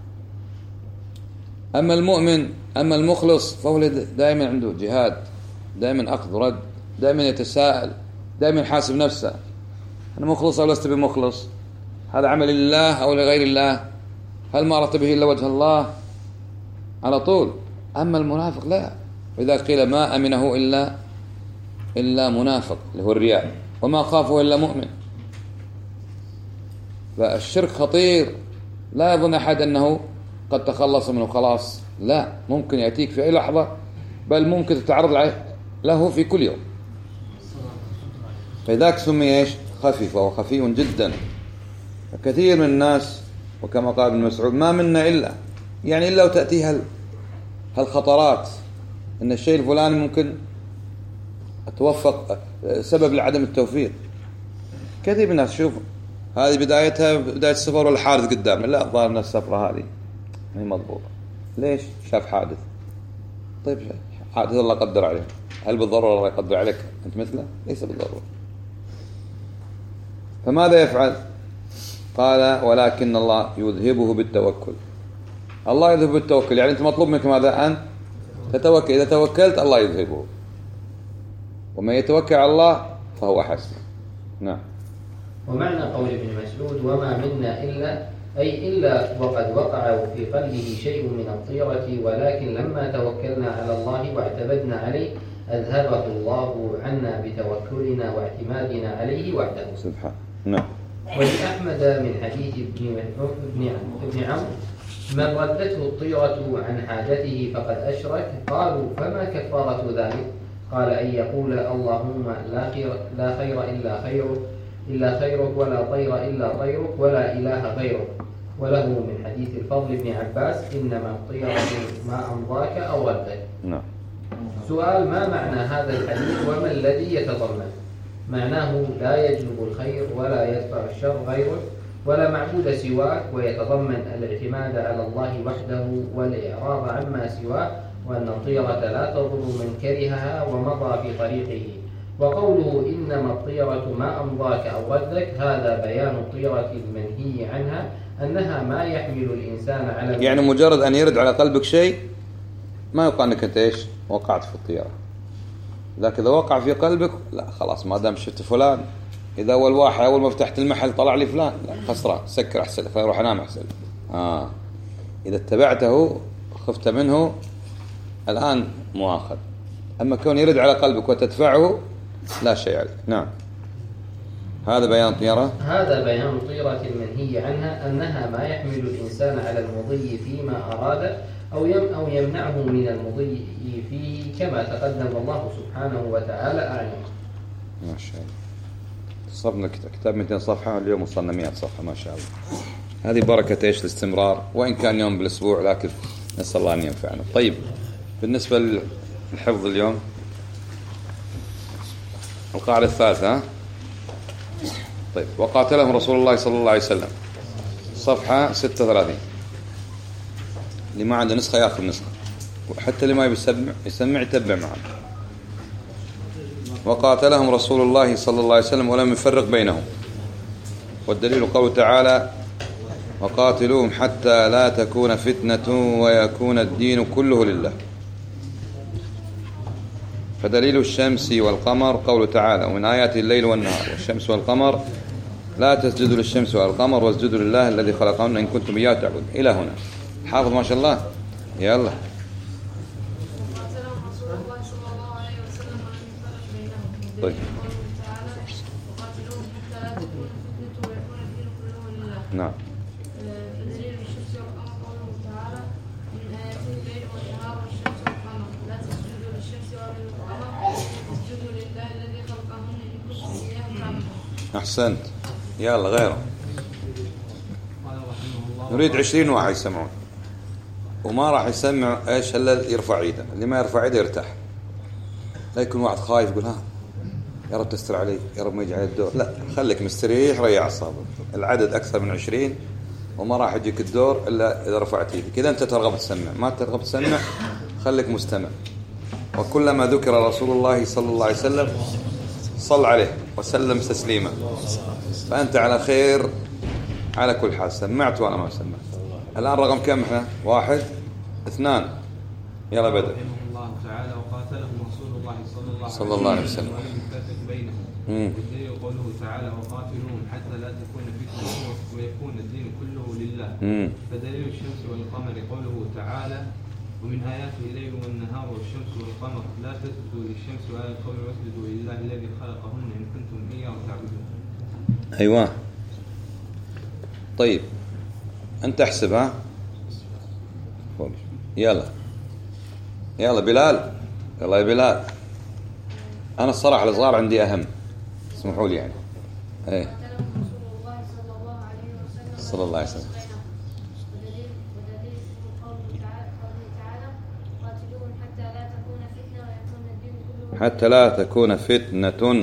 أما المؤمن أما المخلص فهو دائما عنده جهاد، دائما أخذ ورد، دائما يتساءل، دائما حاسب نفسه، أنا مخلص أو لست بمخلص؟ هذا عمل لله أو لغير الله؟ هل ما أردت به إلا وجه الله؟ على طول. أما المنافق لا، وإذا قيل ما أمنه إلا إلا منافق اللي هو الرياء، وما خافه إلا مؤمن. فالشرك خطير، لا يظن أحد أنه قد تخلص منه خلاص، لا، ممكن يأتيك في أي لحظة، بل ممكن تتعرض له في كل يوم. فذاك سمي إيش؟ خفيف، وهو خفي جدا. كثير من الناس وكما قال ابن مسعود ما منا إلا يعني إلا وتأتيها هالخطرات إن الشيء الفلاني ممكن أتوفق سبب لعدم التوفيق. كثير من الناس شوف هذه بدايتها بداية السفر والحادث قدام، لا ظاهر السفرة هذه هي مضبوطة. ليش؟ شاف حادث. طيب حادث الله قدر عليه، هل بالضرورة الله يقدر عليك أنت مثله؟ ليس بالضرورة. فماذا يفعل؟ قال ولكن الله يذهبه بالتوكل. الله يذهب بالتوكل، يعني أنت مطلوب منك ماذا؟ أن تتوكل. إذا توكلت الله يذهبه، ومن يتوكل على الله فهو حسبه. نعم. ومعنى قول ابن مسعود وما منا إلا أي إلا وقد وقع في قلبه شيء من الطيرة، ولكن لما توكلنا على الله واعتمدنا عليه أذهبه الله عنا بتوكلنا واعتمادنا عليه وحده. سبحانه. نعم. ولأحمد من حديث ابن ابن عمرو من ردته الطيرة عن حاجته فقد أشرك. قالوا فما كفارة ذلك؟ قال أن يقول اللهم لا خير لا خير إلا خيرك إلا خيرك ولا طير إلا طيرك ولا إله غيرك. وله من حديث الفضل بن عباس إنما الطيرة ما أمضاك أو ردك. نعم. سؤال: ما معنى هذا الحديث وما الذي يتضمن؟ معناه لا يجلب الخير ولا يدفع الشر غيرك ولا معبود سواك، ويتضمن الاعتماد على الله وحده والإعراض عما سواه، وأن الطيرة لا تضر من كرهها ومضى في طريقه. وقوله إنما الطيرة ما أمضاك أو ردك هذا بيان الطيرة المنهي عنها أنها ما يحمل الإنسان على، يعني مجرد أن يرد على قلبك شيء ما يقال أنك أنت إيش وقعت في الطيرة. لكن إذا وقع في قلبك لا خلاص، ما دام شفت فلان، إذا أول واحد أول ما فتحت المحل طلع لي فلان، لا خسران، سكر أحسن، فيروح أنام أحسن. آه إذا اتبعته خفت منه الآن مؤاخذ. أما كون يرد على قلبك وتدفعه لا شيء عليك. نعم. هذا بيان الطيرة هذا بيان الطيرة المنهي عنها أنها ما يحمل الإنسان على المضي فيما أراد أو يم أو يمنعه من المضي فيه، كما تقدم الله سبحانه وتعالى أعلم. ما شاء الله. صرنا كتاب مئتين صفحة، اليوم وصلنا مئة صفحة ما شاء الله. هذه بركة إيش الاستمرار، وإن كان يوم بالأسبوع لكن نسأل الله أن ينفعنا. طيب بالنسبة للحفظ اليوم القاعدة الثالثة. طيب وقاتلهم رسول الله صلى الله عليه وسلم، صفحة ستة وثلاثين. اللي ما عنده نسخة يأخذ نسخة، وحتى اللي ما يسمع يسمع يتبع معه. وقاتلهم رسول الله صلى الله عليه وسلم ولم يفرق بينهم، والدليل قوله تعالى وقاتلوهم حتى لا تكون فتنة ويكون الدين كله لله. فدليل الشمس والقمر قوله تعالى ومن آيات الليل والنهار والشمس والقمر لا تسجدوا للشمس والقمر واسجدوا لله الذي خلقهن إن كنتم إياه تعبدون. إلى هنا حافظ ما شاء الله. يلا. طيب. نعم. أحسنت. يلا غيره. نريد عشرين واحد يسمعون، وما راح يسمع إيش إلا يرفع يده، اللي ما يرفع يده يرتاح. لا يكون واحد خايف يقول ها يا رب تستر علي، يا رب ما يجي على الدور. لا، خليك مستريح، ريح أعصابك. العدد أكثر من عشرين وما راح يجيك الدور إلا إذا رفعت يدك. إذا أنت ترغب تسمع، ما ترغب تسمع خليك مستمع. وكلما ذكر رسول الله صلى الله عليه وسلم صل عليه وسلم تسليما. فأنت على خير على كل حال. سمعت وأنا ما سمعت. الآن رقم كم احنا؟ واحد اثنان. يلا بدأ. الله تعالى وقاتلهم رسول الله صلى الله, صلى الله عليه وسلم ولم يفرق بينهم. والدليل قوله تعالى وقاتلوهم حتى لا تكون فتنة ويكون الدين كله لله. مم. فدليل الشمس والقمر قوله تعالى ومن آياته الليل والنهار والشمس والقمر لا تسجدوا للشمس ولا للقمر واسجدوا لله الذي خلقهن إن كنتم إياه تعبدون. أيوة. طيب أنت احسبها. يلا يلا بلال. يلا يا بلال. أنا الصراحة الصغار عندي أهم. اسمحوا لي يعني. إيه. صلى الله عليه وسلم. حتى لا تكون فتنة.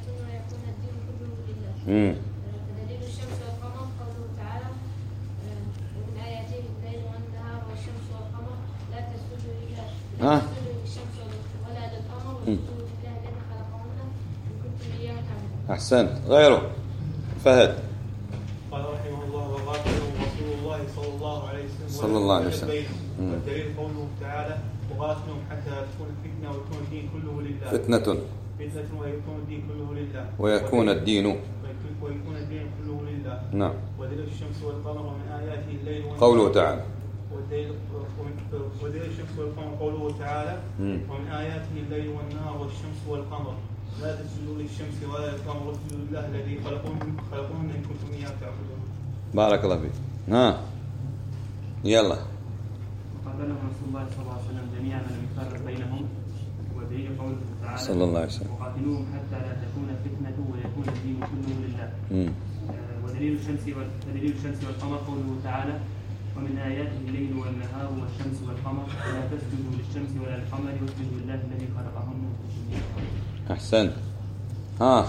امم دليل الشمس والقمر قوله تعالى ومن آياته الليل والنهار والشمس والقمر لا تسجدوا لله لا تسجدوا للشمس ولا للقمر واسجدوا لله الذي خلقهن إن كنتم إياه تعبدون. أحسنت. غيره فهد. قال رحمه الله وقاتلهم رسول الله صلى الله عليه وسلم صلى الله عليه وسلم. والدليل قوله تعالى وقاتلهم حتى لا تكون فتنة ويكون الدين كله لله. فتنة فتنة ويكون الدين كله لله. ويكون الدين ويكون الدين كله لله. نعم. ودليل الشمس والقمر ومن آياته الليل والنهار. قوله تعالى. ودليل ودليل الشمس والقمر قوله تعالى مم. ومن آياته الليل والنهار والشمس والقمر لا تسجدوا للشمس ولا للقمر واسجدوا لله الذي خلقهن خلقهن إن كنتم إياه تعبدون. بارك الله فيك. ها يلا. وقاتلهم رسول الله صلى الله عليه وسلم جميعا ولم يفرق بينهم. ودليل قوله تعالى صلى الله عليه وسلم وقاتلوهم حتى لا تكون فتنة ويكون الدين كله لله. مم. ودليل الشمس ودليل الشمس والقمر قوله تعالى ومن آياته الليل والنهار والشمس والقمر لا تسجدوا للشمس ولا للقمر واسجدوا لله الذي خلقهن. أحسن. ها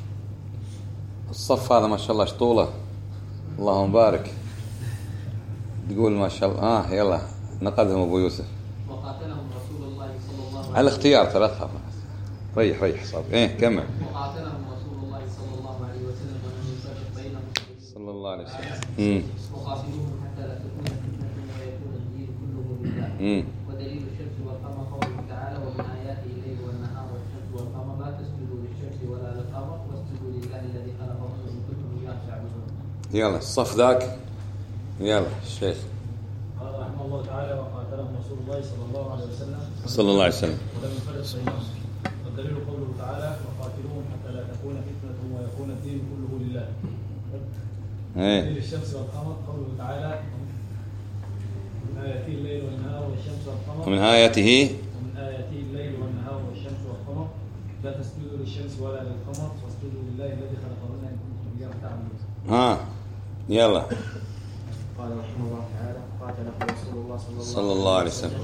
الصف هذا ما شاء الله شطولة. اللهم بارك. تقول ما شاء الله. ها يلا نقدهم أبو يوسف. وقاتلهم رسول الله صلى الله عليه وسلم على الاختيار ثلاث خف. ريح ريح صار. إيه كمل. وقاتلهم رسول الله صلى الله عليه وسلم ولم يفرق بينهم صلى الله عليه وسلم. امم وقاتلوهم حتى لا تكون فتنة ويكون الدين كله لله. امم ودليل الشمس والقمر قوله تعالى ومن آياته الليل والنهار والشمس والقمر لا تسجدوا للشمس ولا للقمر واسجدوا لله الذي خلقهن إن كنتم إياه تعبدون. يلا الصف ذاك. يلا الشيخ. قال رحمه الله تعالى وقاتلهم رسول الله صلى الله عليه وسلم صلى الله عليه وسلم. ولم يفرق بينهم. والدليل قوله تعالى وقاتلوهم حتى لا تكون فتنة ويكون الدين كله لله. ايه. دليل الشمس والقمر قوله تعالى ومن آياته الليل والنهار والشمس والقمر. ومن آياته ومن آياته الليل والنهار والشمس والقمر لا تسجدوا للشمس ولا للقمر واسجدوا لله الذي خلقهن إن كنتم إياه تعبدون. ها يلا. قال رحمه الله تعالى قاتلهم رسول الله صلى الله, صلى الله عليه وسلم.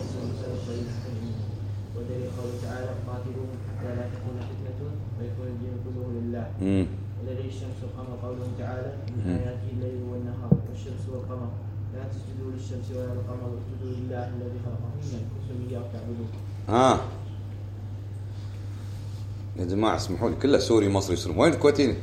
ودليل قوله تعالى قاتلوهم حتى لا تكون فتنة ويكون الدين كله لله. امم ودليل الشمس والقمر قوله تعالى من آياته الليل والنهار والشمس والقمر لا تسجدوا للشمس ولا للقمر واسجدوا لله الذي خلقهن إن كنتم إياه تعبدون. ها يا جماعة اسمحوا لي كله سوري مصري يسلم. وين الكويتيين؟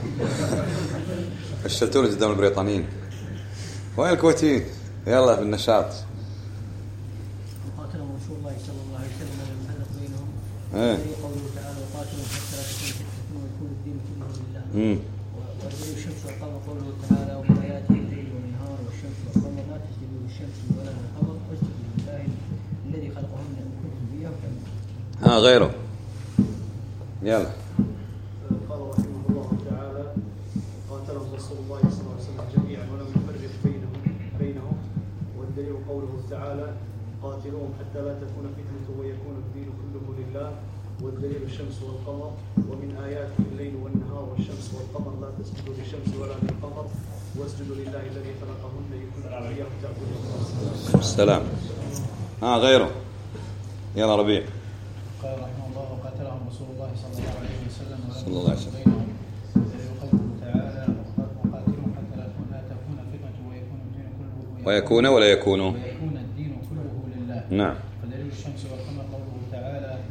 اشتلتوني قدام البريطانيين. وين الكويتيين؟ يلا بالنشاط. وقاتلهم رسول الله صلى الله عليه وسلم ولم يفرق بينهم. ايه. قوله تعالى وقاتلهم حتى لا تكون فتنة ويكون الدين كله لله. امم ودليل الشمس والقمر قوله تعالى ومن آياته الليل والنهار والشمس والقمر لا تسجدوا للشمس ولا للقمر واسجدوا لله الذي خلقهن إن كنتم إياه تعبدون. ها غيره. يلا. قال رحمه الله تعالى قاتلهم رسول الله صلى الله عليه وسلم جميعا ولم يفرق بينهم بينهم والدليل قوله تعالى قاتلوهم حتى لا تكون فتنة ويكون الدين كله لله. والدليل الشمس والقمر ومن آياته الليل والنهار والشمس والقمر لا تسجدوا للشمس ولا للقمر واسجدوا لله الذي خلقهن إن كنتم إياه تعبدون. السلام. ها غيره. يلا ربيع. قال رحمه الله وقاتلهم رسول الله صلى الله عليه وسلم صلى الله عليه وسلم. بينهم. ودليل قوله تعالى وقاتلهم حتى لا تكون فتنة ويكون الدين كله ويكون ولا يكون. ويكون الدين كله لله. نعم. ودليل الشمس والقمر قوله تعالى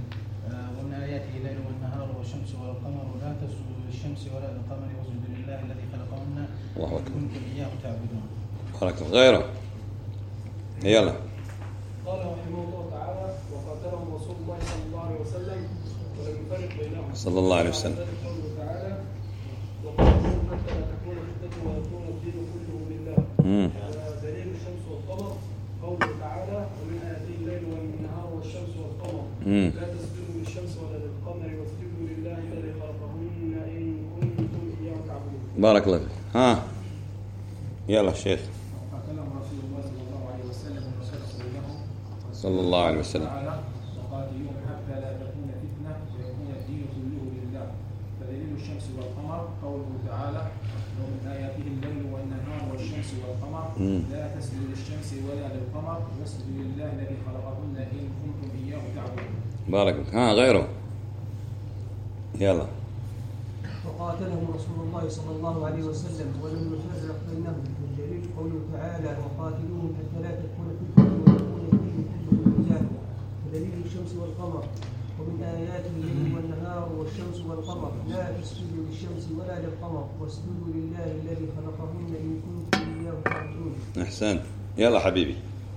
الله أكبر. كنتم إياه تعبدون. بارك الله. غيره. يلا. قال رحمه الله تعالى: وقاتلهم رسول الله صلى الله عليه وسلم ولم يفرق بينهم. صلى الله عليه وسلم. قوله تعالى: وقاتلهم حتى لا تكون فتنة ويكون الدين كله لله. دليل الشمس والقمر قوله تعالى: ومن آياته الليل والنهار والشمس والقمر لا تسجدوا للشمس ولا للقمر واسجدوا لله الذي خلقهن إن كنتم إياه تعبدون. بارك الله فيك. ها يلا الشيخ. وقاتلهم رسول الله صلى الله عليه وسلم وشرع بينهم صلى الله عليه وسلم. وقاتلوهم حتى لا تكون فتنة ويكون الدين كله لله. فدليل الشمس والقمر قوله تعالى: ومن آياته الليل والنهار والشمس والقمر لا تسجدوا للشمس ولا للقمر واسجدوا لله الذي خلقهن إن كنتم إياه تعبدون. بارك الله. ها غيره. يلا. وقاتلهم رسول الله صلى الله عليه وسلم ولم يفرق بينهم. والدليل قوله تعالى: وقاتلوهم حتى لا تكون فتنة ويكون الدين كله لله. ودليل الشمس والقمر ومن آياته الليل والنهار والشمس والقمر لا تسجدوا للشمس ولا للقمر واسجدوا لله الذي خلقهن إن كنتم إياه تعبدون. أحسن. يلا حبيبي.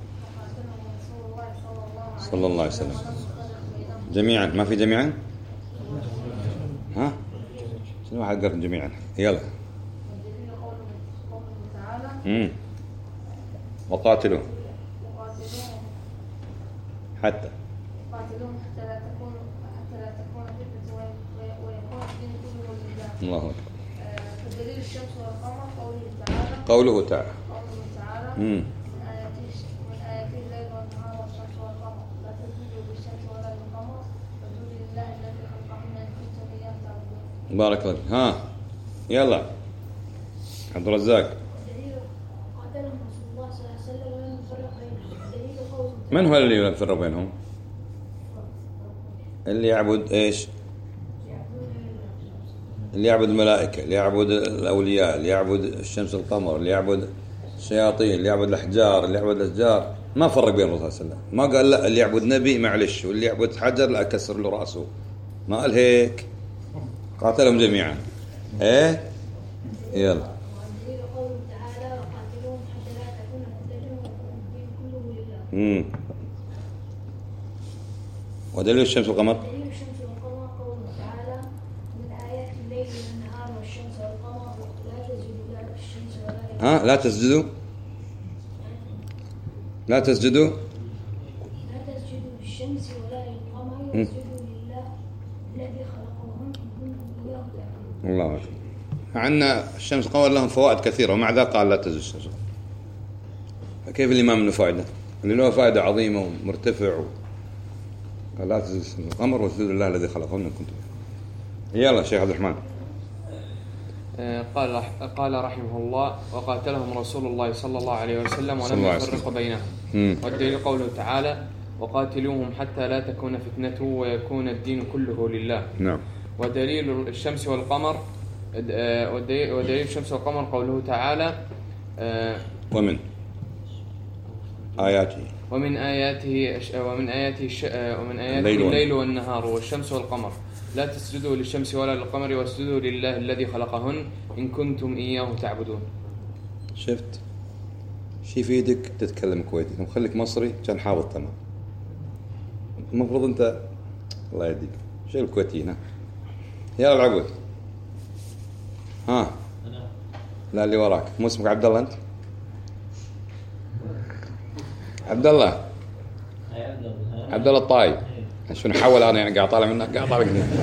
صلى الله عليه وسلم. جميعا. ما في جميعا؟ ها؟ شنو واحد قال جميعا؟ يلا. والدليل قوله تعالى: امم وقاتلوا وقاتلوهم حتى قاتلوهم حتى لا تكون حتى لا تكون فتنة ويكون الدين كله لله. الله أكبر. فدليل الشمس والقمر قوله تعالى قوله تعالى. قوله تعالى: امم من آياته من آياته الليل والنهار والشمس والقمر لا تسجدوا للشمس ولا للقمر واسجدوا لله الذي خلقهن إن كنتم إياه تعبدون. بارك الله. ها يلا عبد الرزاق. دليل قاتلهم رسول الله صلى الله عليه وسلم ولم يفرق بينهم. دليل قوله من هو اللي يفرق بينهم؟ اللي يعبد ايش؟ اللي يعبد الملائكة، اللي يعبد الأولياء، اللي يعبد الشمس والقمر، اللي يعبد الشياطين، اللي يعبد الأحجار، اللي يعبد الأشجار. ما فرق بين الرسول صلى الله عليه وسلم. ما قال لا اللي يعبد نبي معلش، واللي يعبد حجر لا أكسر له رأسه. ما قال هيك. قاتلهم جميعا. ايه يلا. دليل قوله تعالى: وقاتلوهم حتى لا تكون فتنة ويكون الدين كله لله. امم ودليل الشمس والقمر. دليل الشمس والقمر قوله تعالى: من آيات الليل والنهار والشمس والقمر لا تسجدوا للشمس ولا للقمر. ها لا تسجدوا لا تسجدوا لا تسجدوا للشمس ولا للقمر واسجدوا لله الذي خلقهن إن كنتم إياه تعبدون. الله أكبر. عندنا الشمس والقمر لهم فوائد كثيرة ومع ذلك قال لا تسجدوا الشمس. فكيف اللي ما منه فائدة؟ اللي له فائدة عظيمة ومرتفع و... قال لا تسجدوا الشمس والقمر واسجدوا لله الذي خلقهن إن كنتم. يلا شيخ عبد الرحمن. قال قال رحمه الله: وقاتلهم رسول الله صلى الله عليه وسلم ولم يفرق بينهم. والدليل قوله تعالى: وقاتلوهم حتى لا تكون فتنة ويكون الدين كله لله. نعم. ودليل الشمس والقمر ودليل الشمس والقمر قوله تعالى: ومن آياته ومن آياته ومن آياته ومن آياته الليل, الليل والنهار والشمس والقمر لا تسجدوا للشمس ولا للقمر واسجدوا لله الذي خلقهن إن كنتم إياه تعبدون. شفت شي في يدك تتكلم كويتي وخليك مصري كان حافظ تمام. المفروض أنت الله يهديك شيء الكويتي هنا. يلا العبود. ها لا اللي وراك. مو اسمك عبد الله أنت؟ عبد الله عبد الله الطايب. شنو حول أنا يعني قاعد طالع منك قاعد طالع منك.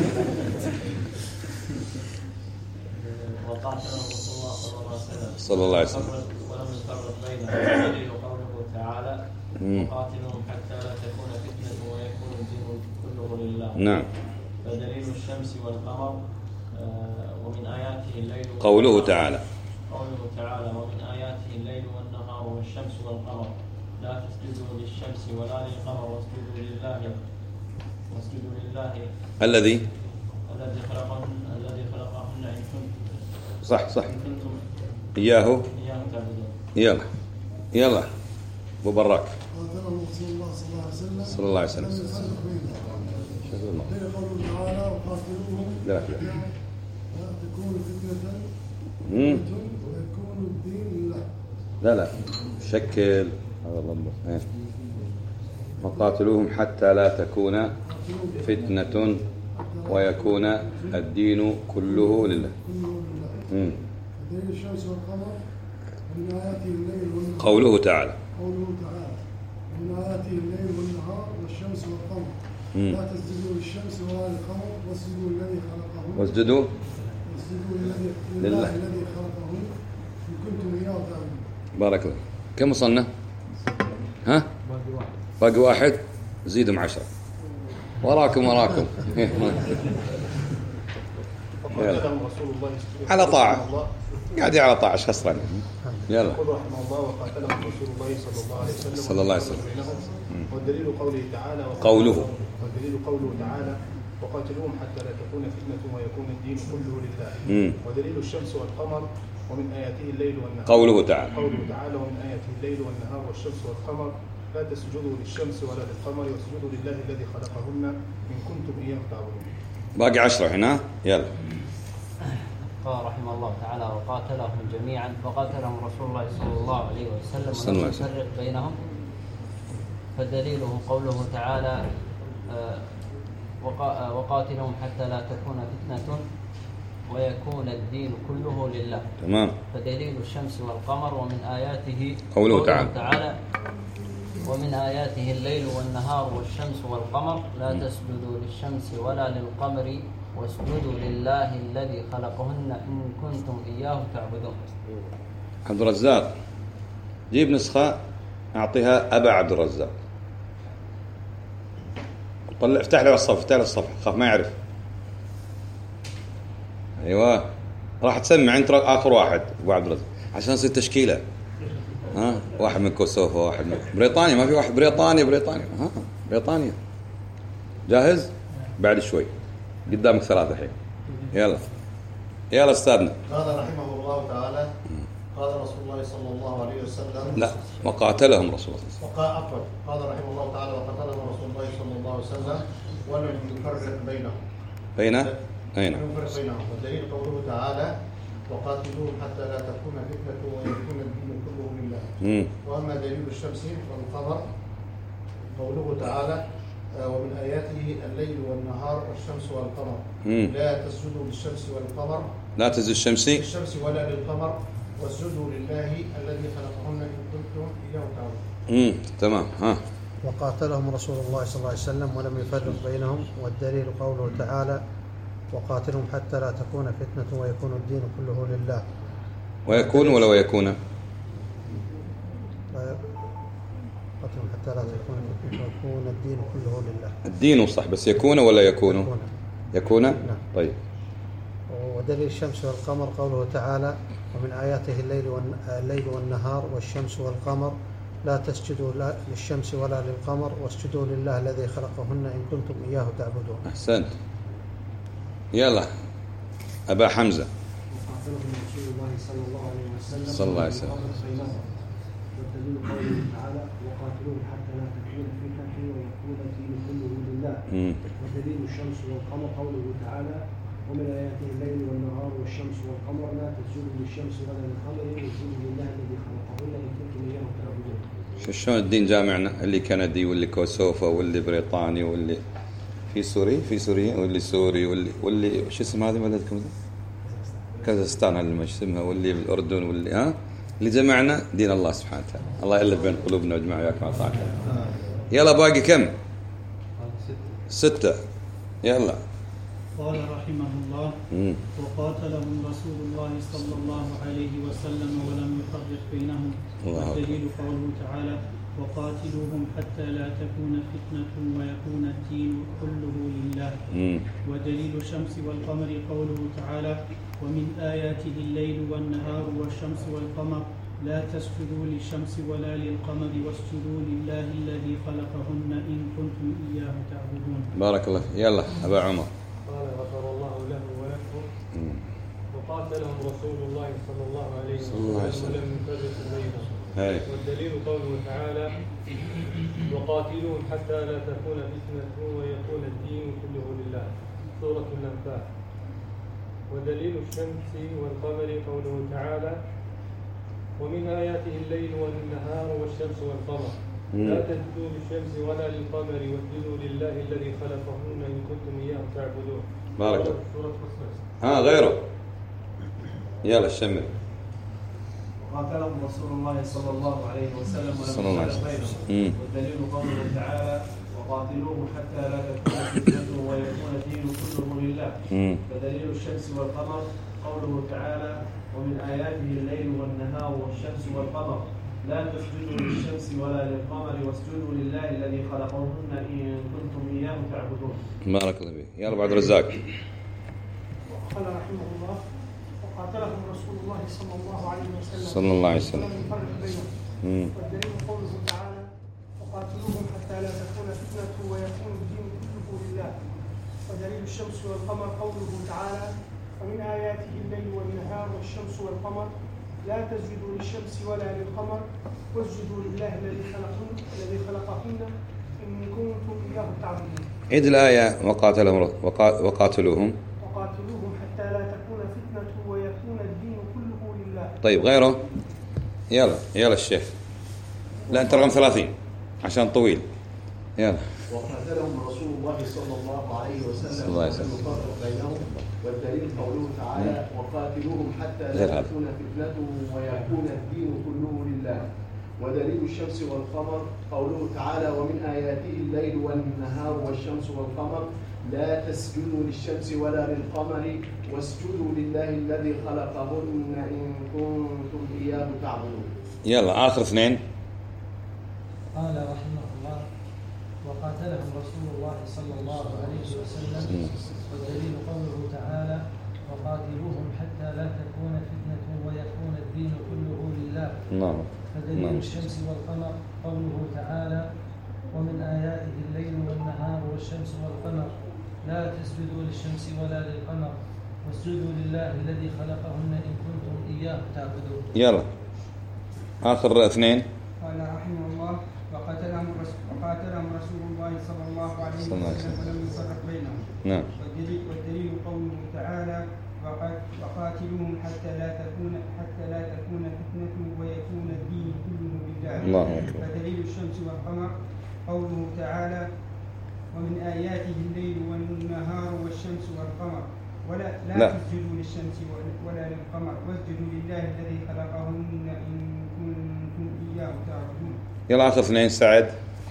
صلى الله عليه وسلم. ولم يفرق بينهم. دليل قوله تعالى: وقاتلهم حتى لا تكون فتنة ويكون الدين كله لله. نعم. فدليل الشمس والقمر ومن آياته الليل. قوله تعالى. قوله تعالى: ومن آياته الليل والنهار والشمس والقمر لا تسجدوا للشمس ولا للقمر واسجدوا لله واسجدوا لله الذي الذي خلقهن الذي خلقهن إن كنتم صح صح إن كنتم إياه إياه تعبدون. يلا يلا أبو براك. قاتلهم رسول الله صلى الله عليه وسلم صلى الله عليه وسلم. شكرا الله. قوله تعالى: وقاتلوهم لا لا لا تكون فتنة امم لا لا شكل هذا اللمبة إيه. وقاتلوهم حتى لا تكون فتنة ويكون الدين كله لله. مم. دليل الشمس والقمر ومن آياته الليل والنهار. قوله تعالى قوله تعالى ومن آياته الليل والنهار والشمس والقمر مم. لا تسجدوا للشمس ولا للقمر واسجدوا الذي خلقهن واسجدوا واسجدوا لله لله الذي خلقهن إن كنتم إياه تعبدون. بارك الله. كم وصلنا؟ ها؟ باقي واحد زيدهم عشرة. وراكم وراكم. على طاعة قاعدين على طاعة خسران. يلا. يقول رحمه الله وقاتلهم رسول الله صلى الله عليه وسلم صلى الله عليه وسلم. والدليل قوله تعالى قوله والدليل قوله تعالى وقاتلوهم حتى لا تكون فتنة ويكون الدين كله لله. مم. ودليل الشمس والقمر ومن آياته الليل والنهار. قوله تعالى قوله تعالى ومن آياته الليل والنهار والشمس والقمر لا تسجدوا للشمس ولا للقمر واسجدوا لله الذي خلقهن إن كنتم إياه تعبدون. باقي عشرة هنا. يلا. قال رحمه الله تعالى وقاتلهم جميعا وقاتلهم رسول الله صلى الله عليه وسلم ولم يفرق بينهم. فدليله قوله تعالى وقاتلهم حتى لا تكون فتنة ويكون الدين كله لله. تمام. فدليل الشمس والقمر ومن آياته قوله, قوله تعالى. تعالى ومن آياته الليل والنهار والشمس والقمر لا تسجدوا للشمس ولا للقمر واسجدوا لله الذي خلقهن إن كنتم إياه تعبدون. عبد الرزاق جيب نسخة أعطيها أبا عبد الرزاق. طلع افتح له الصف افتح له الصفحة خاف ما يعرف. أيوة راح تسمع أنت آخر واحد أبو عبد الرزاق عشان يصير تشكيلة. ها واحد من كوسوفا واحد من بريطانيا ما في واحد بريطانيا بريطانيا ها بريطانيا. جاهز؟ بعد شوي قدامك ثلاثة الحين. يلا يلا استاذنا. قال رحمه الله تعالى قال رسول الله صلى الله عليه وسلم لا وقاتلهم رسول الله وقال عفوا قال رحمه الله تعالى وقاتلهم رسول الله صلى الله عليه وسلم ولم يفرق بينهم. بين أين؟ لم يفرق بينهم. والدليل قوله تعالى وقاتلوهم حتى لا تكون فتنة ويكون الدين كله لله. وأما دليل الشمس والقمر قوله تعالى ومن آياته الليل والنهار والشمس والقمر مم. لا تسجدوا للشمس والقمر لا تسجدوا الشمس للشمس ولا للقمر واسجدوا لله الذي خلقهن إن كنتم إياه تعبدون. تمام. ها وقاتلهم رسول الله صلى الله عليه وسلم ولم يفرق بينهم. والدليل قوله تعالى وقاتلهم حتى لا تكون فتنة ويكون الدين كله لله. ويكون ولا ويكون؟ قاتلهم حتى لا تكون فتنة ويكون الدين كله لله. الدين صح بس يكون ولا يكون؟ يكون. يكون؟ نعم. طيب. ودليل الشمس والقمر قوله تعالى ومن آياته الليل الليل والنهار والشمس والقمر لا تسجدوا للشمس ولا للقمر واسجدوا لله الذي خلقهن إن كنتم إياه تعبدون. أحسنت. يلا أبا حمزة. وقاتلهم رسول الله صلى الله عليه وسلم صلى الله عليه وسلم. والدليل قوله تعالى وقاتلوهم حتى لا تكون فتنة ويكون الدين كله لله. ودليل الشمس والقمر قوله تعالى ومن آياته الليل والنهار والشمس والقمر لا تسجدوا للشمس ولا للقمر واسجدوا لله الذي خلقهن إن كنتم إياه تعبدون. شلون الدين جامعنا اللي كندي واللي كوسوفا واللي بريطاني واللي في سوري في سوريا واللي سوري واللي واللي شو اسم هذه بلدكم كازاخستان اللي اسمها واللي بالاردن واللي ها اللي جمعنا دين الله سبحانه وتعالى. الله يألف بين قلوبنا ويجمع وياكم على طاعته. يلا باقي كم؟ ستة. يلا. قال رحمه الله مم. وقاتلهم رسول الله صلى الله عليه وسلم ولم يفرق بينهم. والدليل قوله تعالى وقاتلوهم حتى لا تكون فتنة ويكون الدين كله لله. مم. ودليل الشمس والقمر قوله تعالى ومن آياته الليل والنهار والشمس والقمر لا تسجدوا للشمس ولا للقمر واسجدوا لله الذي خلقهن إن كنتم إياه تعبدون. بارك الله. يلا أبا عمر. قال غفر الله له ولكم. وقاتلهم رسول الله صلى الله عليه وسلم ولم يفرق بينهم. والدليل قوله تعالى وقاتلوهم حتى لا تكون فتنة ويكون الدين كله لله. سورة الأنفال. ودليل الشمس والقمر قوله تعالى ومن آياته الليل والنهار والشمس والقمر لا تسجدوا للشمس ولا للقمر واسجدوا لله الذي خلقهن إن كنتم إياه تعبدون. بارك الله. ها غيره. يلا الشمل. قاتلهم رسول الله صلى الله عليه وسلم ولم يفرق بينهم والدليل قوله تعالى وقاتلوهم حتى لا تكون فتنة ويكون الدين كله لله فدليل الشمس والقمر قوله تعالى ومن آياته الليل والنهار والشمس والقمر لا تسجدوا للشمس ولا للقمر واسجدوا لله الذي خلقهن إن كنتم إياه تعبدون. بارك الله فيك. يلا بعد رزاق. قال رحمه الله وقاتلهم رسول الله صلى الله عليه وسلم صلى الله عليه وسلم ولم يفرق بينهم والدليل قوله تعالى وقاتلوهم حتى لا تكون فتنة ويكون الدين كله لله ودليل الشمس والقمر قوله تعالى ومن آياته الليل والنهار والشمس والقمر لا تسجدوا للشمس ولا للقمر واسجدوا لله الذي خلقهن الذي خلقهن إن كنتم إياه تعبدون. عيد الآية وقاتلهم وقاتلوهم وقاتلوهم حتى لا تكون فتنة ويكون الدين كله لله. طيب غيره. يلا يلا الشيخ. لا أنت رقم ثلاثين عشان طويل. يلا. وقاتلهم رسول الله صلى الله عليه وسلم ولم يفرق بينهم والدليل قوله تعالى وقاتلوهم حتى لا تكون فتنة ويكون الدين كله لله ودليل الشمس والقمر قوله تعالى ومن آياته الليل والنهار والشمس والقمر لا تسجدوا للشمس ولا للقمر واسجدوا لله الذي خلقهن إن كنتم إياه تعبدون. يلا آخر اثنين. قال رحمه الله وقاتلهم رسول الله صلى الله عليه وسلم والدليل قوله تعالى وقاتلوهم حتى لا تكون فتنة ويكون الدين كله لله نعم. فدليل الشمس والقمر قوله تعالى ومن آياته الليل والنهار والشمس والقمر لا تسجدوا للشمس ولا للقمر واسجدوا لله الذي خلقهن إن كنتم إياه تعبدون. يلا آخر اثنين. قال رحمه الله وقاتلهم وقاتلهم رسول الله صلى الله عليه وسلم ولم يفرق بينهم. نعم. والدليل, والدليل قوله تعالى وقاتلوهم حتى لا تكون حتى لا تكون فتنة ويكون الدين كله لله. الله أكبر. فدليل الشمس والقمر قوله تعالى ومن آياته الليل والنهار والشمس والقمر ولا لا, لا. تسجدوا للشمس ولا للقمر واسجدوا لله الذي خلقهن إن كنتم إياه تعبدون. يلا آخر اثنين سعد.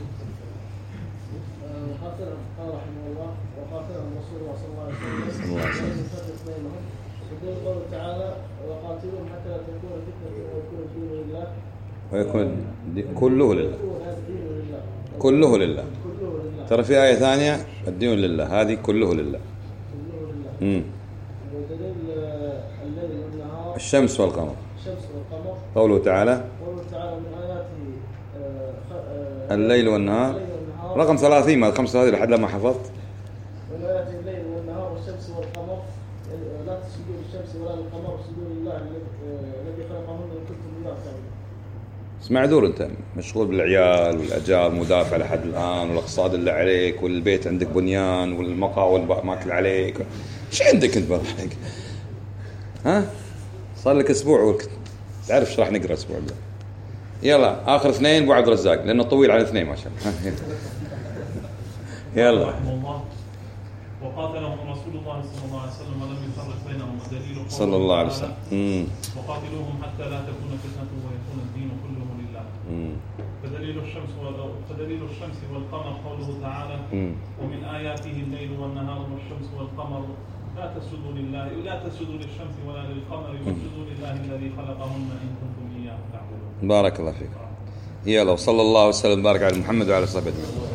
وقاتلهم قال رحمه الله وقاتلهم رسول الله صلى الله عليه وسلم ولم يفرق بينهم ودليل قوله تعالى وقاتلوهم حتى لا تكون فتنة ويكون الدين لله ويكون كله لله كله لله ترى في آية ثانية الدين لله هذه كله لله. امم ودليل الليل والنهار الشمس والقمر الشمس والقمر قوله تعالى قوله تعالى من آياته الليل والنهار رقم ثلاثين ما خمسة هذه لحد لما حفظت. من آياته الليل والنهار والشمس والقمر لا تسجدوا للشمس ولا للقمر واسجدوا لله الذي خلقهن إن كنتم إياه تعبدون. اسمع دور انت مشغول بالعيال والاجار مدافع لحد الان والاقساط اللي عليك والبيت عندك بنيان والمقاول ماكل عليك ايش عندك انت بالحق؟ ها صار لك اسبوع وقت تعرف ايش راح نقرا الاسبوع ده. يلا اخر اثنين ابو عبد الرزاق لانه طويل على اثنين ما شاء الله. يلا وقاتلهم رسول الله صلى الله عليه وسلم ولم يفرق بينهم ودليل صلى الله عليه وسلم وقاتلوهم حتى لا تكون فتنة ويكون الدين كله لله. فدليل الشمس فدليل الشمس والقمر قوله تعالى ومن آياته الليل والنهار والشمس والقمر لا تسجدوا لله لا تسجدوا للشمس ولا للقمر واسجدوا لله الذي خلقهن إن كنتم إياه تعبدون. بارك الله فيك. يلا وصلى الله وسلم بارك على محمد وعلى صحبه أجمعين.